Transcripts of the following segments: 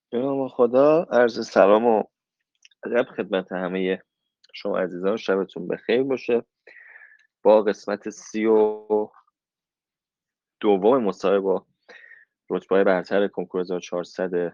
به نام خدا، عرض سلام و ادب خدمت همه شما عزیزان. شبتون بخیر باشه. با قسمت 32 مصاحبه با رتبه‌های برتر کنکور 1400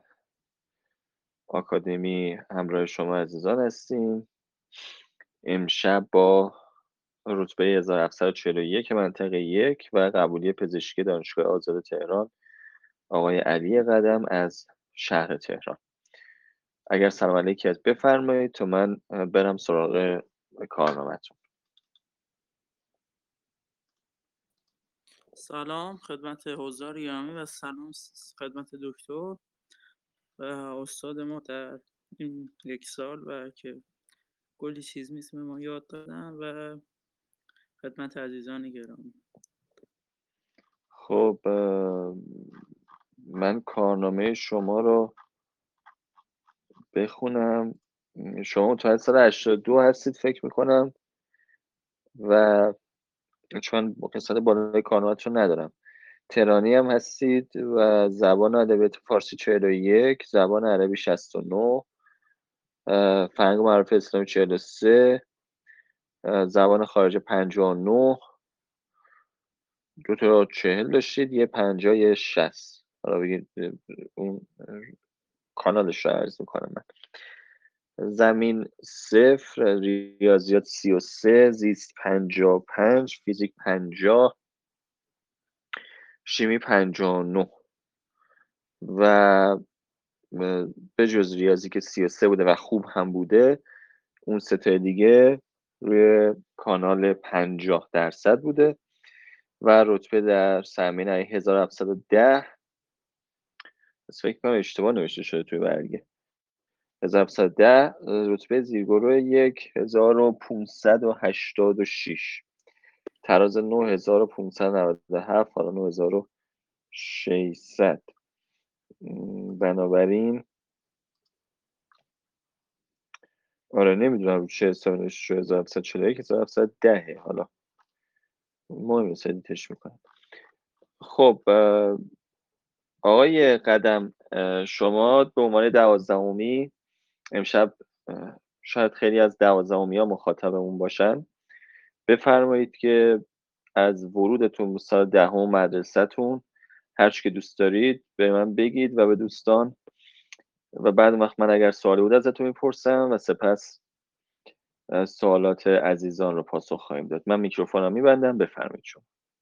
آکادمی همراه شما عزیزان هستیم. امشب با رتبه 1741 منطقه 1 و قبولی پزشکی دانشگاه آزاد تهران آقای علی قدم از شهر تهران. اگر سلام علیکی از بفرمایید تا من برم سراغ کارنامه‌تون. سلام خدمت حضار گرامی و سلام خدمت دکتر و استاد ما در این یک سال و که کلی چیز میتونه ما یاد دادن و خدمت عزیزان گرامی. خب من کارنامه شما رو بخونم. شما متولد سال 82 هستید فکر میکنم و چون قسمت بالای کارنامه‌تون ندارم. تهرانی هم هستید و زبان ادبیات فارسی 41، زبان عربی 69، فرهنگ و معارف اسلامی 43، زبان خارجه 59. دو تا 40 داشتید، یه 50 یه 60. حالا بگید اون کانالش رو عرض میکنم من. زمین 0، ریاضیات 33، زیست 55، فیزیک 50، شیمی 59 و به جز ریاضی که 33 بوده و خوب هم بوده، اون سه تا دیگه روی کانال 50% بوده و رتبه در سرمین 1710. بس فکر کنم اشتباه نوشته شده توی برگه. 1710 رتبه زیرگروه 1586، تراز 9597، حالا 9600. بنابراین آره نمیدونم رو چه حسابی نوشته شده. 1741 1710. حالا مهم نیست، ادیتش میکنم. خب آقای قدم، شما به عنوان 12می امشب شاید خیلی از 12می ها مخاطبمون باشن. بفرمایید که از ورودتون به سال 10 مدرسه‌تون هر چی که دوست دارید به من بگید و به دوستان، و بعد وقت من اگر سوالی بود ازتون میپرسم و سپس سوالات عزیزان رو پاسخ خواهیم داد. من میکروفونم میبندم، بفرمایید شما.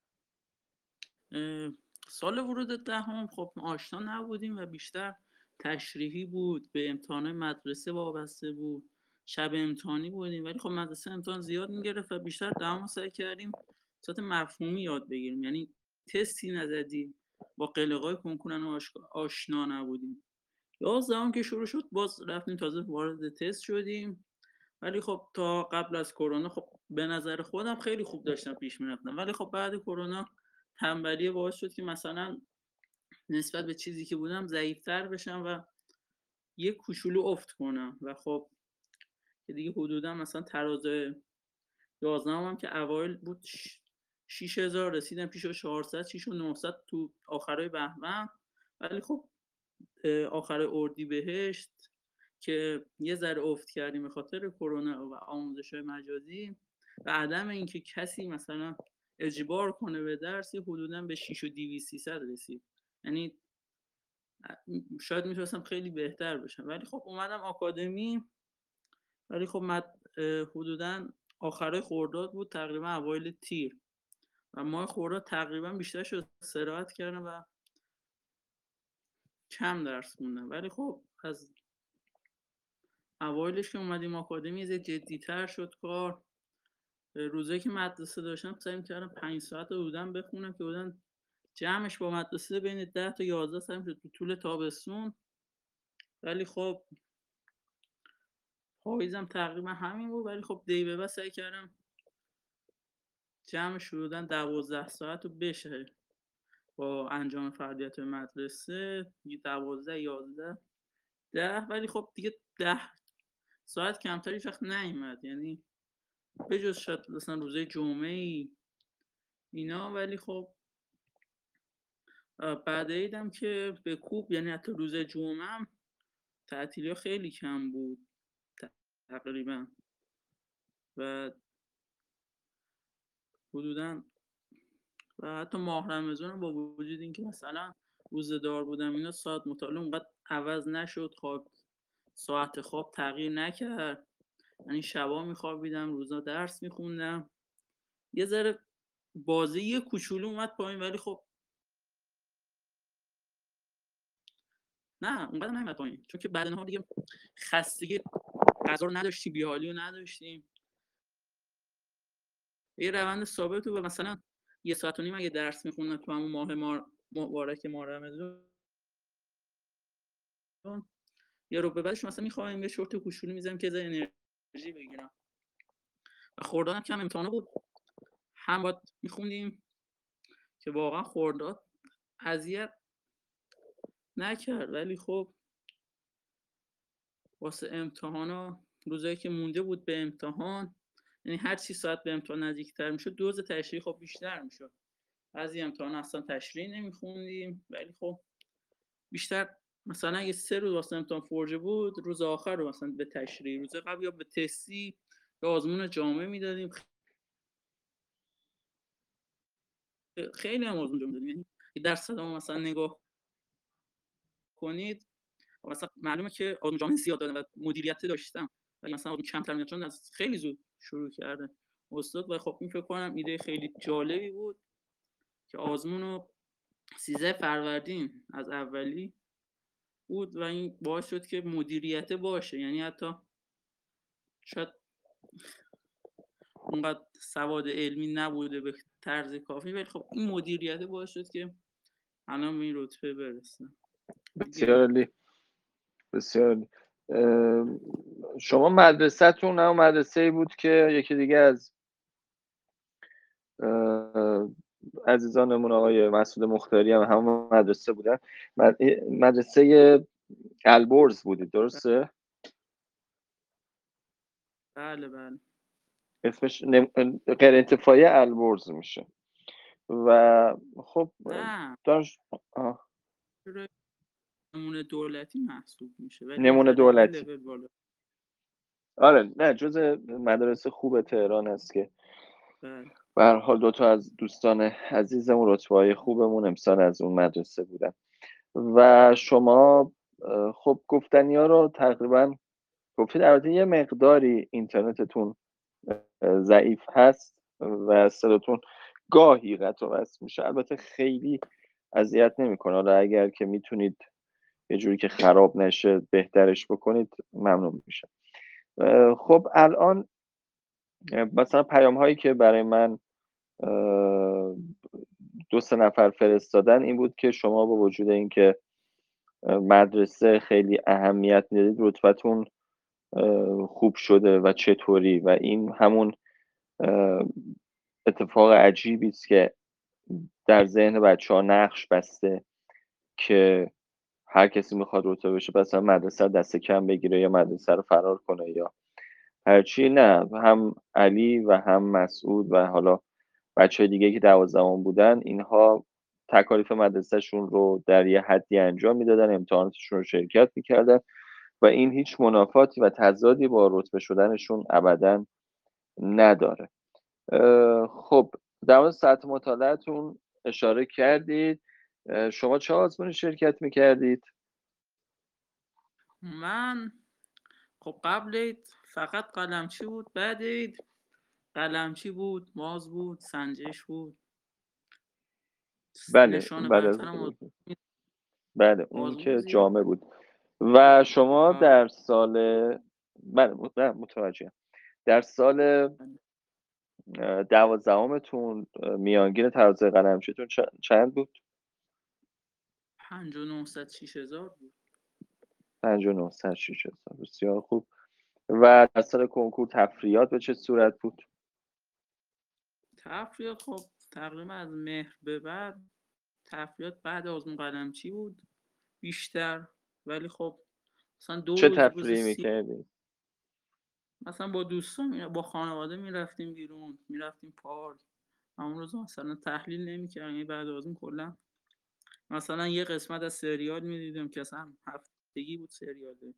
سال ورود دهم خب ما آشنا نبودیم و بیشتر تشریحی بود، به امتحان مدرسه وابسته بود، شب امتحانی بودیم ولی خب مدرسه امتحان زیاد میگرفت و بیشتر دهم سعی کردیم صورت مفهومی یاد بگیریم، یعنی تستی نزدیم، با قلقای کنکورن آشنا نبودیم. 11 که شروع شد باز رفتیم تازه وارد تست شدیم، ولی خب تا قبل از کرونا خب به نظر خودم خیلی خوب داشتم پیش میرفتم، ولی خب بعد کرونا تنبلی باعث شد که مثلا نسبت به چیزی که بودم ضعیفتر بشم و یه کوچولو افت کنم و خب که دیگه حدودا مثلا تراز 11 هم که اوایل بود 6000 رسیدم پیش 400 6900 تو آخرای بهمن، ولی خب آخر اردیبهشت که یه ذره افت کردیم به خاطر کرونا و آموزش‌های مجازی و عدم اینکه کسی مثلا اجبار کنه به درسی، حدودا به 6200 رسید. یعنی شاید میتونستم خیلی بهتر بشم، ولی خب اومدم آکادمی. ولی خب حدودا آخرای خرداد بود، تقریبا اوایل تیر و ماه خرداد تقریبا بیشتر شد استراحت کردم و کم درس خوندم. ولی خب از اوایلش که اومدیم آکادمی یه جدی‌تر شد کار. روزایی که مدرسه داشتم سعی کردم 5 ساعت رو بودم بخونم که بودن جمعش با مدرسه بین 10 تا 11 ساعت شد تو طول تابستون. ولی خب پاییزم تقریبا همین بود، ولی خب دی به بعد سعی کردم جمعش رو بودن 12 ساعت رو بشه با انجام فعالیت مدرسه 12 11 10. ولی خب دیگه 10 ساعت کمتر هیچ وقت نیومد، یعنی به جز شاید مثلا روزه جمعه ای اینا. ولی خب بعد عیدم که به کوب، یعنی حتی روز جمعه هم تعطیلی خیلی کم بود تقریبا، و حدودا و حتی ماه رمضان با وجود اینکه مثلا روزه‌دار بودم اینا، ساعت مطالعه اونقدر عوض نشد، ساعت خواب تغییر نکرد، یعنی شبا میخوابیدم روزا درس میخوندم. یه ذره بازی یه کوچولو اومد پایین، ولی خب نه اونقدر نمیاد پایین، چون که بعد اینها دیگه خستگی غذا رو نداشتیم، بیحالی رو نداشتیم، یه روند ثابت بود. و مثلا 1.5 ساعت اگه درس میخوندم تو همون ماه مبارک ماه رمضان، یه رو به بعدش مثلا میخوایم یه چرت کوچولو میزنم که ذره انرژی بگیرم. و خوردادم کم امتحانا بود، هم باید میخوندیم که واقعا خورداد اذیت نکرد، ولی خب واسه امتحانا روزایی که مونده بود به امتحان، یعنی هر 3 ساعت به امتحان نزدیکتر میشد دوز تشریح خب بیشتر میشد. بعضی امتحان اصلا تشریح نمیخوندیم، ولی خب بیشتر مثلا اگه 3 روز واسه امتحان فرجه بود، روز آخر رو مثلا به تشریح، روز قبل یا به تستی یا آزمون جامعه میدادیم. خیلی هم آزمون جامعه دادیم، یعنی درصد ما مثلا نگاه کنید مثلا معلومه که آزمون جامعه زیاد دادن و مدیریت داشتم، ولی مثلا آزمون کمتر میاد چون از خیلی زود شروع کرده استاد. و خب این فکر کنم ایده خیلی جالبی بود که آزمون رو 13 فروردین از اولی بود، و این باعث شد که مدیریت باشه، یعنی حتی شاید اونقدر سواد علمی نبوده به طرز کافی، ولی خب این مدیریت باعث شد که الان به این رتبه برسه بسیار دیگه. عالی، بسیار عالی. شما مدرسه‌تون هم مدرسه‌ای بود که یکی دیگه از عزیزانمون آقای مسعود مختاری هم همون مدرسه بودن، مدرسه البرز بودید درسته؟ بله بله. اسمش غیر انتفاعی البرز میشه. و خب نه دانش نمونه دولتی محسوب میشه، ولی نمونه یه دولتی. لول بالا. آره نه، جز مدارس خوب تهران است که بله. به هر حال 2 از دوستان عزیزمون رتبه‌های خوبمون امسال از اون مدرسه بودن. و شما خب گفتنی ها رو تقریبا گفتید. البته یه مقداری اینترنتتون ضعیف هست و صداتون گاهی قطع و وصل میشه، البته خیلی اذیت نمیکنه. حالا اگر که میتونید یه جوری که خراب نشه بهترش بکنید ممنون میشه. خب الان مثلا پیام هایی که برای من 2-3 نفر فرستادن این بود که شما با وجود اینکه مدرسه خیلی اهمیت میدادید رتبتون خوب شده و چطوری، و این همون اتفاق عجیبی است که در ذهن بچه ها نقش بسته که هر کسی میخواد رتبه بشه مثلا مدرسه دست کم بگیره یا مدرسه رو فرار کنه یا هرچی. نه، هم علی و هم مسعود و حالا بچه دیگه که 12 بودن، اینها تکالیف مدرسهشون رو در یه حدی انجام میدادن، امتحاناتشون رو شرکت میکردن و این هیچ منافاتی و تضادی با رتبه شدنشون ابدا نداره. خب در مورد ساعت مطالعتون اشاره کردید. شما چه آزمونی شرکت میکردید؟ من خب قبل فقط قلمچی بود، بعد قلمچی بود، ماز بود، سنجش بود، بله نشان بله برترم بله، اون آزمون که زیاد. جامعه بود. و شما در سال بله متوجهم، در سال 12تون میانگین تراز قلمچیتون چند بود؟ 5906,000 بود. 5906,000. بسیار خوب. و در سال کنکور تفریحات به چه صورت بود؟ تفریحات خب تقریبا از مهر به بعد تفریحات بعد آزمون قلمچی بود بیشتر، ولی خب مثلا چه روز تفریحی میکردید؟ مثلا با دوستان با خانواده میرفتیم بیرون، میرفتیم پارک. همون روز مثلا تحلیل نمی‌کردیم، بعد آزمون کلا مثلا یه قسمت از سریال میدیدیم که اصلا بچگی بود سریاله،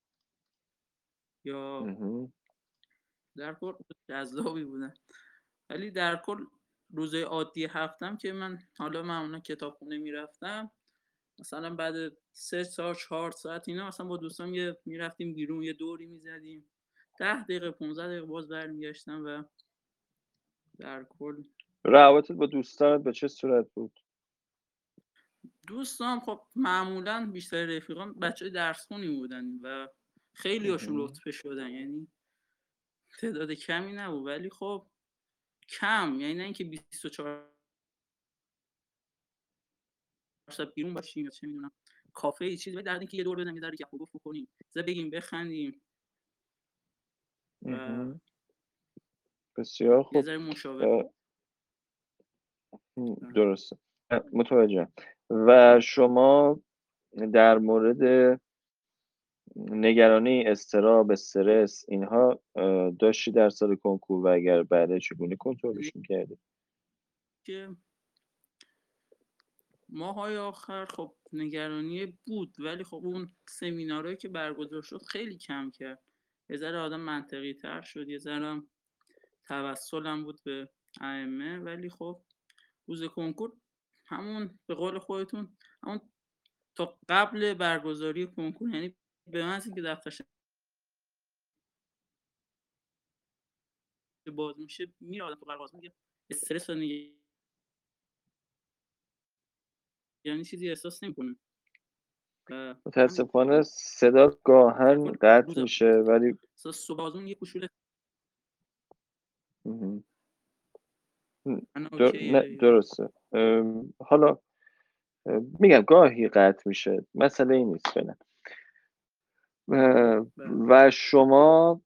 یا مهم. در کل جذابی بودن. ولی در کل روزای عادی هفتم که من حالا معمولا کتابخونه میرفتم، مثلا بعد 3 ساعت 4 ساعت اینا مثلا با دوستام میرفتیم بیرون، یه دوری میزدیم، 10 دقیقه 15 دقیقه باز برمیگشتم. و در کل روابطت با دوستانت به چه صورت بود؟ دوستام خب معمولا بیشتر رفیقام بچه درس خونی بودن و خیلی هاشون مهم. لطفه شدن، یعنی تعداد کمی نبود، ولی خب کم، یعنی نه اینکه 24 ساعت بیرون باشیم یا چه میدونم کافه ای چیزی، در اینکه یه دور بزنیم، یه ذره گپ و گفت بکنیم، بگیم بخندیم و مهم. بسیار یه خوب. ذره مشاوره. اه، درسته، متوجهم. و شما در مورد نگرانی، اضطراب، استرس اینها داشتی در سال کنکور و اگر بله چگونه کنترلش میکردی؟ که ماهای آخر خب نگرانی بود، ولی خب اون سمینارهایی که برگزار شد خیلی کم کرد، یه ذره آدم منطقی تر شد، یه ذره توسلم بود به ائمه. ولی خب روز کنکور همون به قول خودتون همون تا قبل برگزاری کنکور، یعنی به من که دفترش باز میشه میره آدم تو قرقاز میگه استرس و یعنی چیزی احساس نمیکنه. همین متاسفانه صدا در گاهن کل قطع روز میشه ولی صبح آزمون یه کوچولو مهم. من نه اوکیه یا درسته. حالا میگم گاهی قطع میشه، مسئله این نیست فعلا. بله. و شما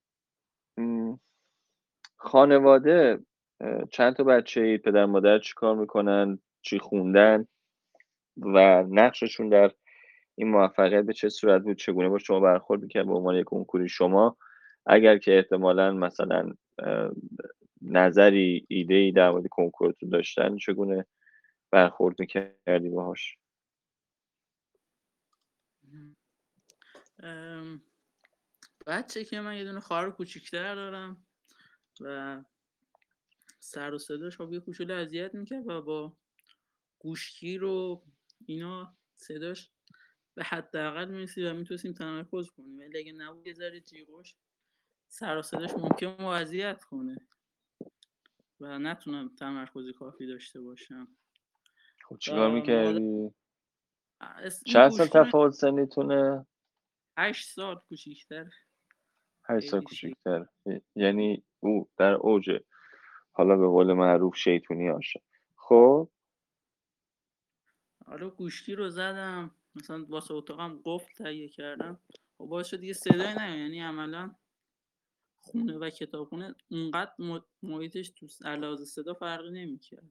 خانواده چند تا بچه اید؟ پدر مادر چی کار میکنن؟ چی خوندن؟ و نقششون در این موفقیت به چه صورت بود؟ چگونه با شما برخورد میکرد به عنوان یک کنکوری شما؟ اگر که احتمالاً مثلا نظری، ایده‌ای در مورد کنکورتون داشتن، چگونه برخورد میکردی باهاش؟ بچه که من یه دونه خواهر کوچیک‌تر دارم و سر و صداش خب یه کوچولو اذیت میکرد و با گوشگیر و اینا صداش به حداقل میرسید و میتونستیم تمرکز کنیم، ولی اگه نبود یه ذره جیغش سر و صداش ممکن ما اذیت کنه و نتونم تمرکزی کافی داشته باشم. خب چیکار و مادر میکردی؟ این چند سال گوشگیر تفاوت سنیتونه؟ 8 سال کوچیک‌تر. 8 سال خیلی شیک. کوچیک‌تر. یعنی او در اوج، حالا به قول معروف، شیطونی هاشه. خب حالا گوشتی رو زدم، مثلا واسه اتاقم قفل تهیه کردم، خب باعث شد دیگه صدای نه، یعنی عملا خونه و کتابخونه اونقدر محیطش تو لحاظ صدا فرقی نمیکرد.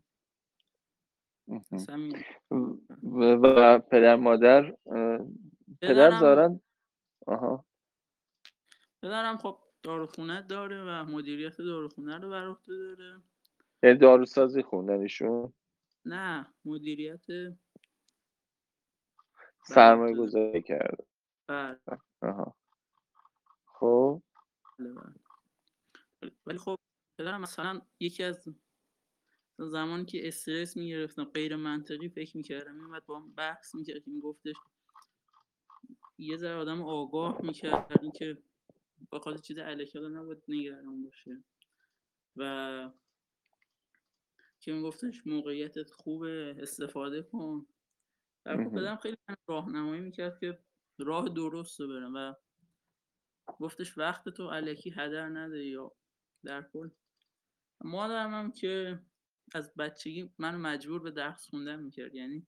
اصلا و پدر مادر پدر پدرم زارن؟ آها. پدرم خب داروخونه داره و مدیریت داروخونه رو بر عهده داره. یعنی داروسازی خوندن ایشون؟ نه، مدیریت بر سرمایه عهده داره. گذاری کرده. بله. آها. خب بله. ولی خب پدرم مثلا یکی از زمانی که استرس میگرفتم غیر منطقی فکر میکردم، میومد با هم بحث میکرد، میگفتش یه ذره آدم آگاه میکرد این که با خاطر چیز الکی نباید نگران باشه و که میگفتش موقعیتت خوبه استفاده کن. در کل پدرم خیلی من راهنمایی میکرد که راه درست رو برم و گفتش وقت تو الکی هدر نده. یا در کل مادرم هم که از بچگی منو مجبور به درس خوندن میکرد، یعنی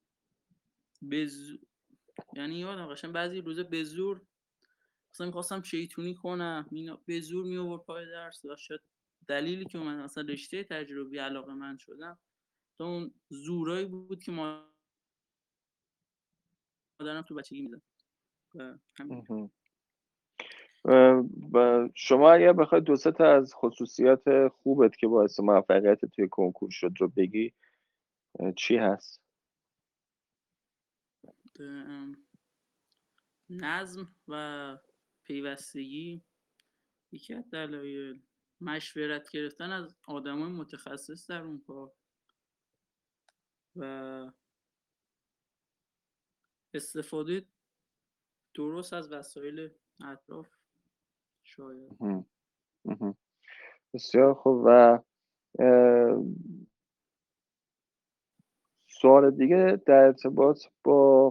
یعنی یادم قشنگ بعضی روزا به زور مثلا میخواستم شیطونی کنم، اینا به زور میآورد پای درس و شاید دلیلی که من مثلا رشته تجربی علاقه من شدم تا اون زورایی بود که مادرم تو بچگی میزد و همین. و شما اگر بخواید دو سه تا از خصوصیات خوبت که باعث موفقیت توی کنکور شد رو بگی، چی هست؟ نظم و پیوستگی یکی از دلایل، مشورت گرفتن از آدمای متخصص در اون کار و استفاده درست از وسایل اطراف شاید. بسیار خوب. و سوال دیگه در ارتباط با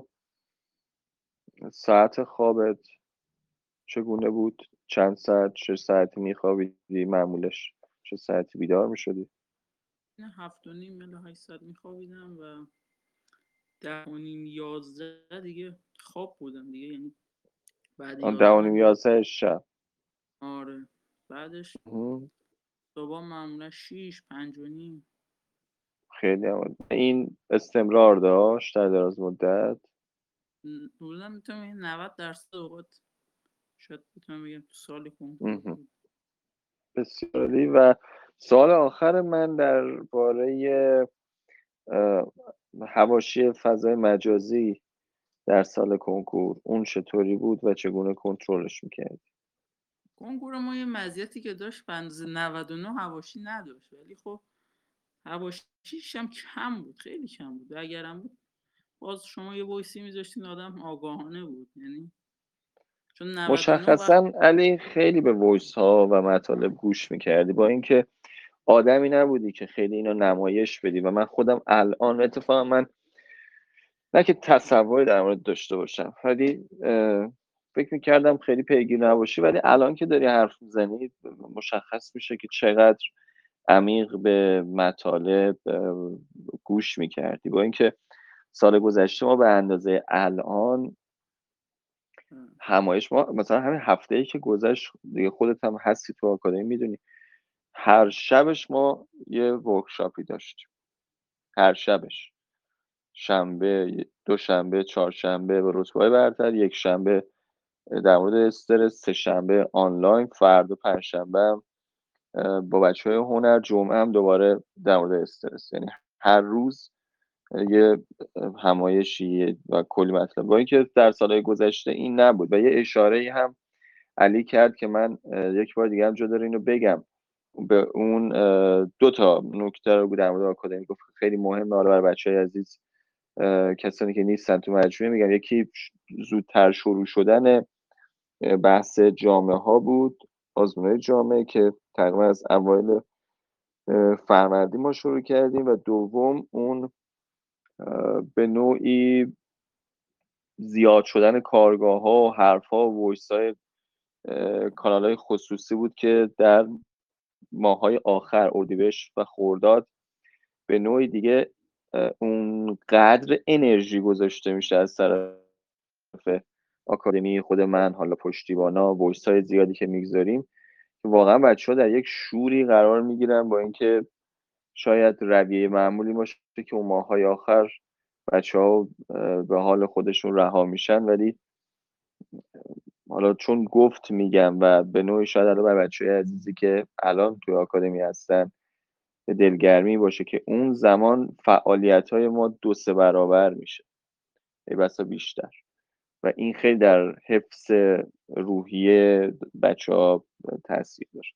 ساعت خوابت چگونه بود؟ چند ساعت، چه ساعتی میخوابیدی معمولش؟ چه ساعتی بیدار میشدی؟ 7:30 الی 8 ساعت میخوابیدم و 10:30 11 دیگه خواب بودم دیگه، یعنی بعد 11 10:30 دیگه. 11 شب. آره بعدش صبح معمولا 6 5:30. خیلی عمال. این استمرار داشت در دراز مدت؟ حدودا میتونم 90% اوقات شاید بتونم بگم تو سال کنکور بود. بسیاری. و سوال آخر من درباره حواشی فضای مجازی در سال کنکور، اون چطوری بود و چگونه کنترلش میکرد؟ کنکور ما یه مزیتی که داشت، به اندازه 99 حواشی نداشت، ولی خب حواشیش هم کم بود، خیلی کم بود. اگرم بود باز شما یه وایسی میذاشتین آدم آگاهانه بود، یعنی چون 99 وقت مشخصا علی خیلی به وایس ها و مطالب گوش میکردی، با اینکه آدمی نبودی که خیلی اینو نمایش بدی. و من خودم الان اتفاقا من نه که تصوری در مورد داشته باشم، ولی فکر میکردم خیلی پیگیر نباشی، ولی الان که داری حرف میزنی مشخص میشه که چقدر عمیق به مطالب گوش میکردی. با اینکه سال گذشته ما به اندازه الان همایش، ما مثلا همین هفته‌ای که گذشت دیگه، خودت هم هستی تو آکادمی میدونی، هر شبش ما یه ورکشاپی داشتیم. هر شبش، شنبه، دوشنبه، چهارشنبه به رتبه‌های برتر، یک شنبه در مورد استرس، سه شنبه آنلاین، فردا پنجشنبه هم با بچه‌های هنر، جمعه هم دوباره در مورد استرس. یعنی هر روز یه همایشی و کلی مطلب. با اینکه در سالهای گذشته این نبود. و یه اشاره‌ای هم علی کرد که من یک بار دیگه هم جا داره اینو بگم، به اون 2 تا نکته رو در مورد آکادمی گفت خیلی مهمه. حالا برای بچه‌های عزیز، کسانی که نیستن تو مجموعه، میگم یکی زودتر شروع شدن بحث جامعه ها بود، آزمون‌های جامعه که تقریبا از اوایل فروردین ما شروع کردیم. و دوم اون به نوعی زیاد شدن کارگاه ها و حرف ها و وایس های کانال های خصوصی بود که در ماهای آخر اردیبهشت و خرداد به نوعی دیگه اون قدر انرژی گذاشته میشه از طرف آکادمی، خود من، حالا پشتیبانا، وایس های زیادی که میگذاریم، واقعا بچه ها در یک شوری قرار میگیرن. با اینکه شاید رویه معمولی باشه که اون ماهای آخر بچه ها به حال خودشون رها میشن، ولی حالا چون گفت میگم و به نوعی شاید الان برای بچه های عزیزی که الان توی آکادمی هستن به دلگرمی باشه که اون زمان فعالیت های ما 2-3 برابر میشه، ای بسا بیشتر. و این خیلی در حفظ روحیه بچه ها تاثیر داره.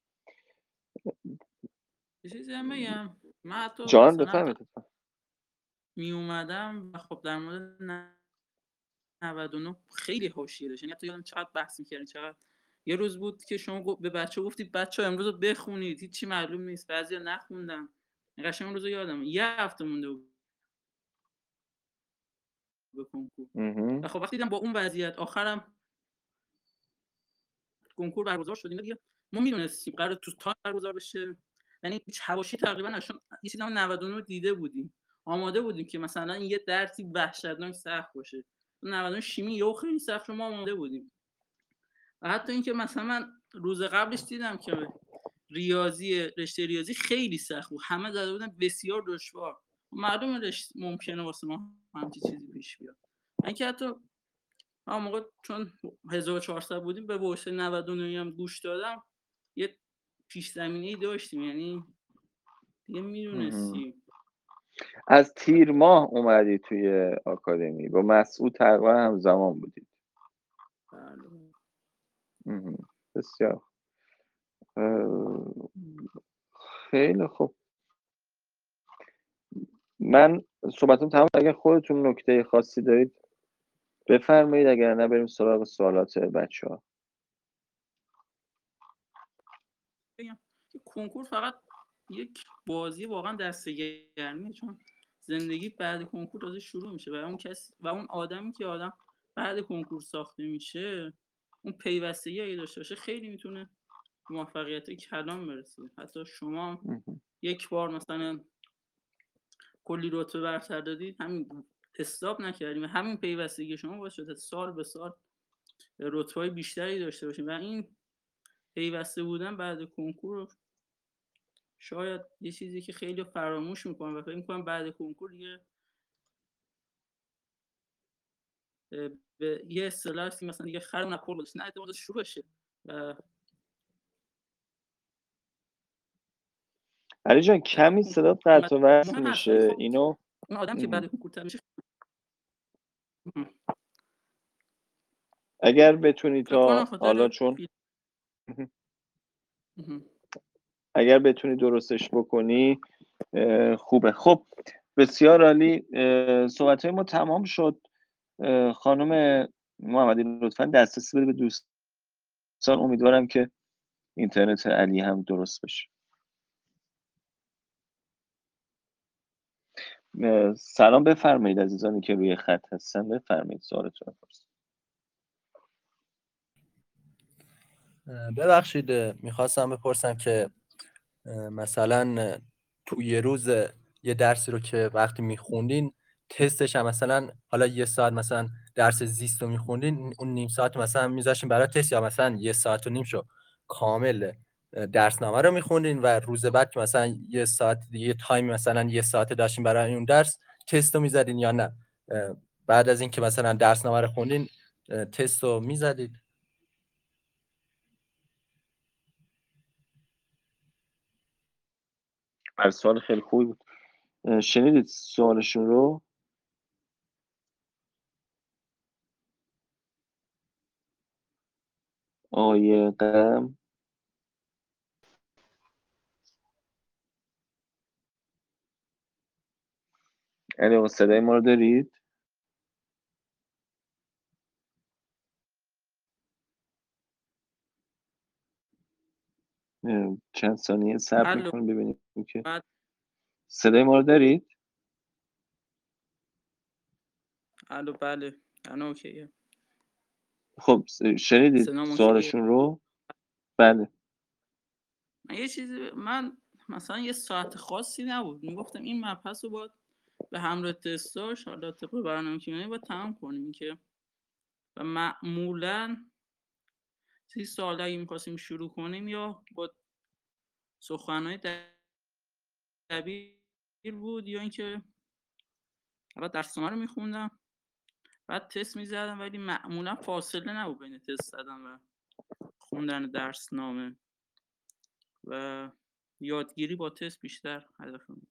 یه چیزی هم بگم، من حتی جان مثلا بفهمید. می اومدم و خب در مورد 99 خیلی حاشیه داشت، یعنی حتی یادم چقدر بحث می‌کردیم، چقدر یه روز بود که شما به بچه گفتید بچه‌ها امروز رو بخونید، هیچی معلوم نیست، بعضیا نخوندن. قشنگ اون روز یادم، یه هفته مونده بود به کنکور. و خب وقتی دیدم با اون وضعیت آخرم کنکور برگزار شد، دیگه ما میدونستیم قرار تو تایم برگزار بشه، یعنی هیچ حواشی تقریبا نشون، یه چیزی 99 دیده بودیم، آماده بودیم که مثلا یه درسی وحشتناک سخت باشه. 99 شیمی یهو خیلی سخت شد، ما آماده بودیم. و حتی اینکه مثلا من روز قبلش دیدم که رشته ریاضی خیلی سخت بود، همه زده بودن بسیار دشوار، معلومه ممکنه واسه ما همچین چیزی پیش بیاد. اینکه حتی همون موقع چون 1400 بودیم به ورش 99 هم گوش دادم، یه پیش زمینه‌ای داشتیم، یعنی دیگه میدونستیم. از تیر ماه اومدی توی آکادمی، با مسعود تقریبا همزمان بودید. بله. بسیار خیلی خوب. من صحبتم تمام. اگر خودتون نکته خاصی دارید بفرمایید، اگر نه بریم سراغ سوالات بچه ها. کنکور فقط یک بازی واقعا دستگرمیه، چون زندگی بعد کنکور تازه شروع میشه و اون کس و اون آدمی که آدم بعد کنکور ساخته میشه، اون پیوستگی اگه داشته باشه خیلی میتونه موفقیت کلان برسه. حتی شما یک بار مثلا کلی رتبه برتر دادید، همین حساب نکردیم، همین پیوستگی شما باعث شده سال به سال رتبه‌های بیشتری داشته باشیم و این پیوسته بودن بعد کنکور شاید یه چیزی که خیلی فراموش میکنم و فکر میکنم بعد کنکور به یه اصطلاحی مثلا دیگه خرمون از کور نه اعتمادش شروع بشه. علی جان کمی صدا قطع و وصل مهم هست، ولی میشه خب اینو. اون آدم که بعد کنکور تر میشه اگر بتونی فکر کنم تا حالا، خاطر چون اگر بتونی درستش بکنی خوبه. خب بسیار عالی. صحبت‌های ما تمام شد. خانم محمدی لطفا دسترسی بده به دوستان. امیدوارم که اینترنت علی هم درست بشه. سلام، بفرمایید عزیزانی که روی خط هستن، بفرمایید سوالتون رو بپرسید. ببخشید میخواستم بپرسم که مثلا تو یه روز یه درسی رو که وقتی میخوندین تستش هم مثلا حالا یه ساعت مثلا درس زیست رو میخوندین، اون نیم ساعت مثلا میذاشین برای تست، یا مثلا یه ساعت و نیم شو کامل درسنامه رو میخوندین و روز بعد که مثلا یه ساعت دیگه تایم مثلا یه ساعت داشتین برای اون درس تست رو میزدین یا نه بعد از این که مثلا درسنامه رو خوندین تست رو میزدید؟ سوال خیلی خوبی بود. شنیدید سوالشون رو؟ آقای قم یعنی صدای ما رو دارید؟ چند ثانیه صبر میکنیم ببینیم که صدای ما رو دارید؟ الو بله الان اوکیه. خب شنیدید سوالشون رو؟ بله. من مثلا یه ساعت خاصی نبود، میگفتم این مبحث رو باید به همراه تستاش حالا طبق برنامه کیمیایی باید تمام کنیم که و معمولا 30 سال اگه می‌خواستیم شروع کنیم یا با سخنرانی دبیر بود یا اینکه اول درسنامه رو میخوندم بعد تست میزدم، ولی معمولا فاصله نبود بین تست زدن و خوندن درسنامه و یادگیری با تست بیشتر هدفم.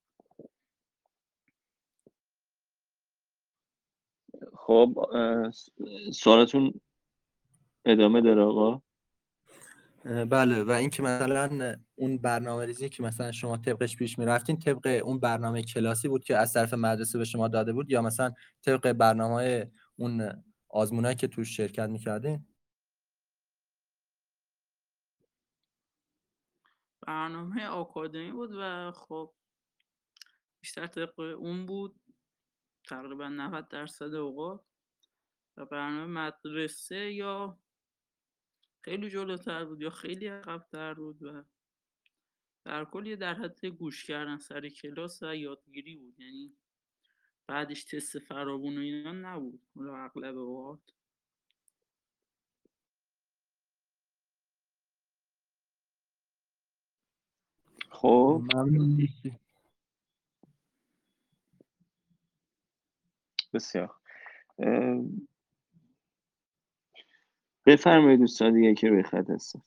خب سوالتون ادامه داره آقا؟ بله. و اینکه مثلا اون برنامه‌ریزی که مثلا شما طبقش پیش می‌رفتین طبق اون برنامه کلاسی بود که از طرف مدرسه به شما داده بود، یا مثلا طبق برنامه اون آزمونایی که توش شرکت می‌کردین؟ برنامه آکادمی بود و خب بیشتر طبق اون بود تقریبا 90% اوقات، و برنامه مدرسه یا خیلی جلوتر بود یا خیلی عقب‌تر بود و در کل یه در حد گوش کردن سر کلاس و یادگیری بود، یعنی بعدش تست فراوون و اینا نبود اغلب اوقات. خب بسیار بفرمایید دوستان دیگه که روی خط هستن.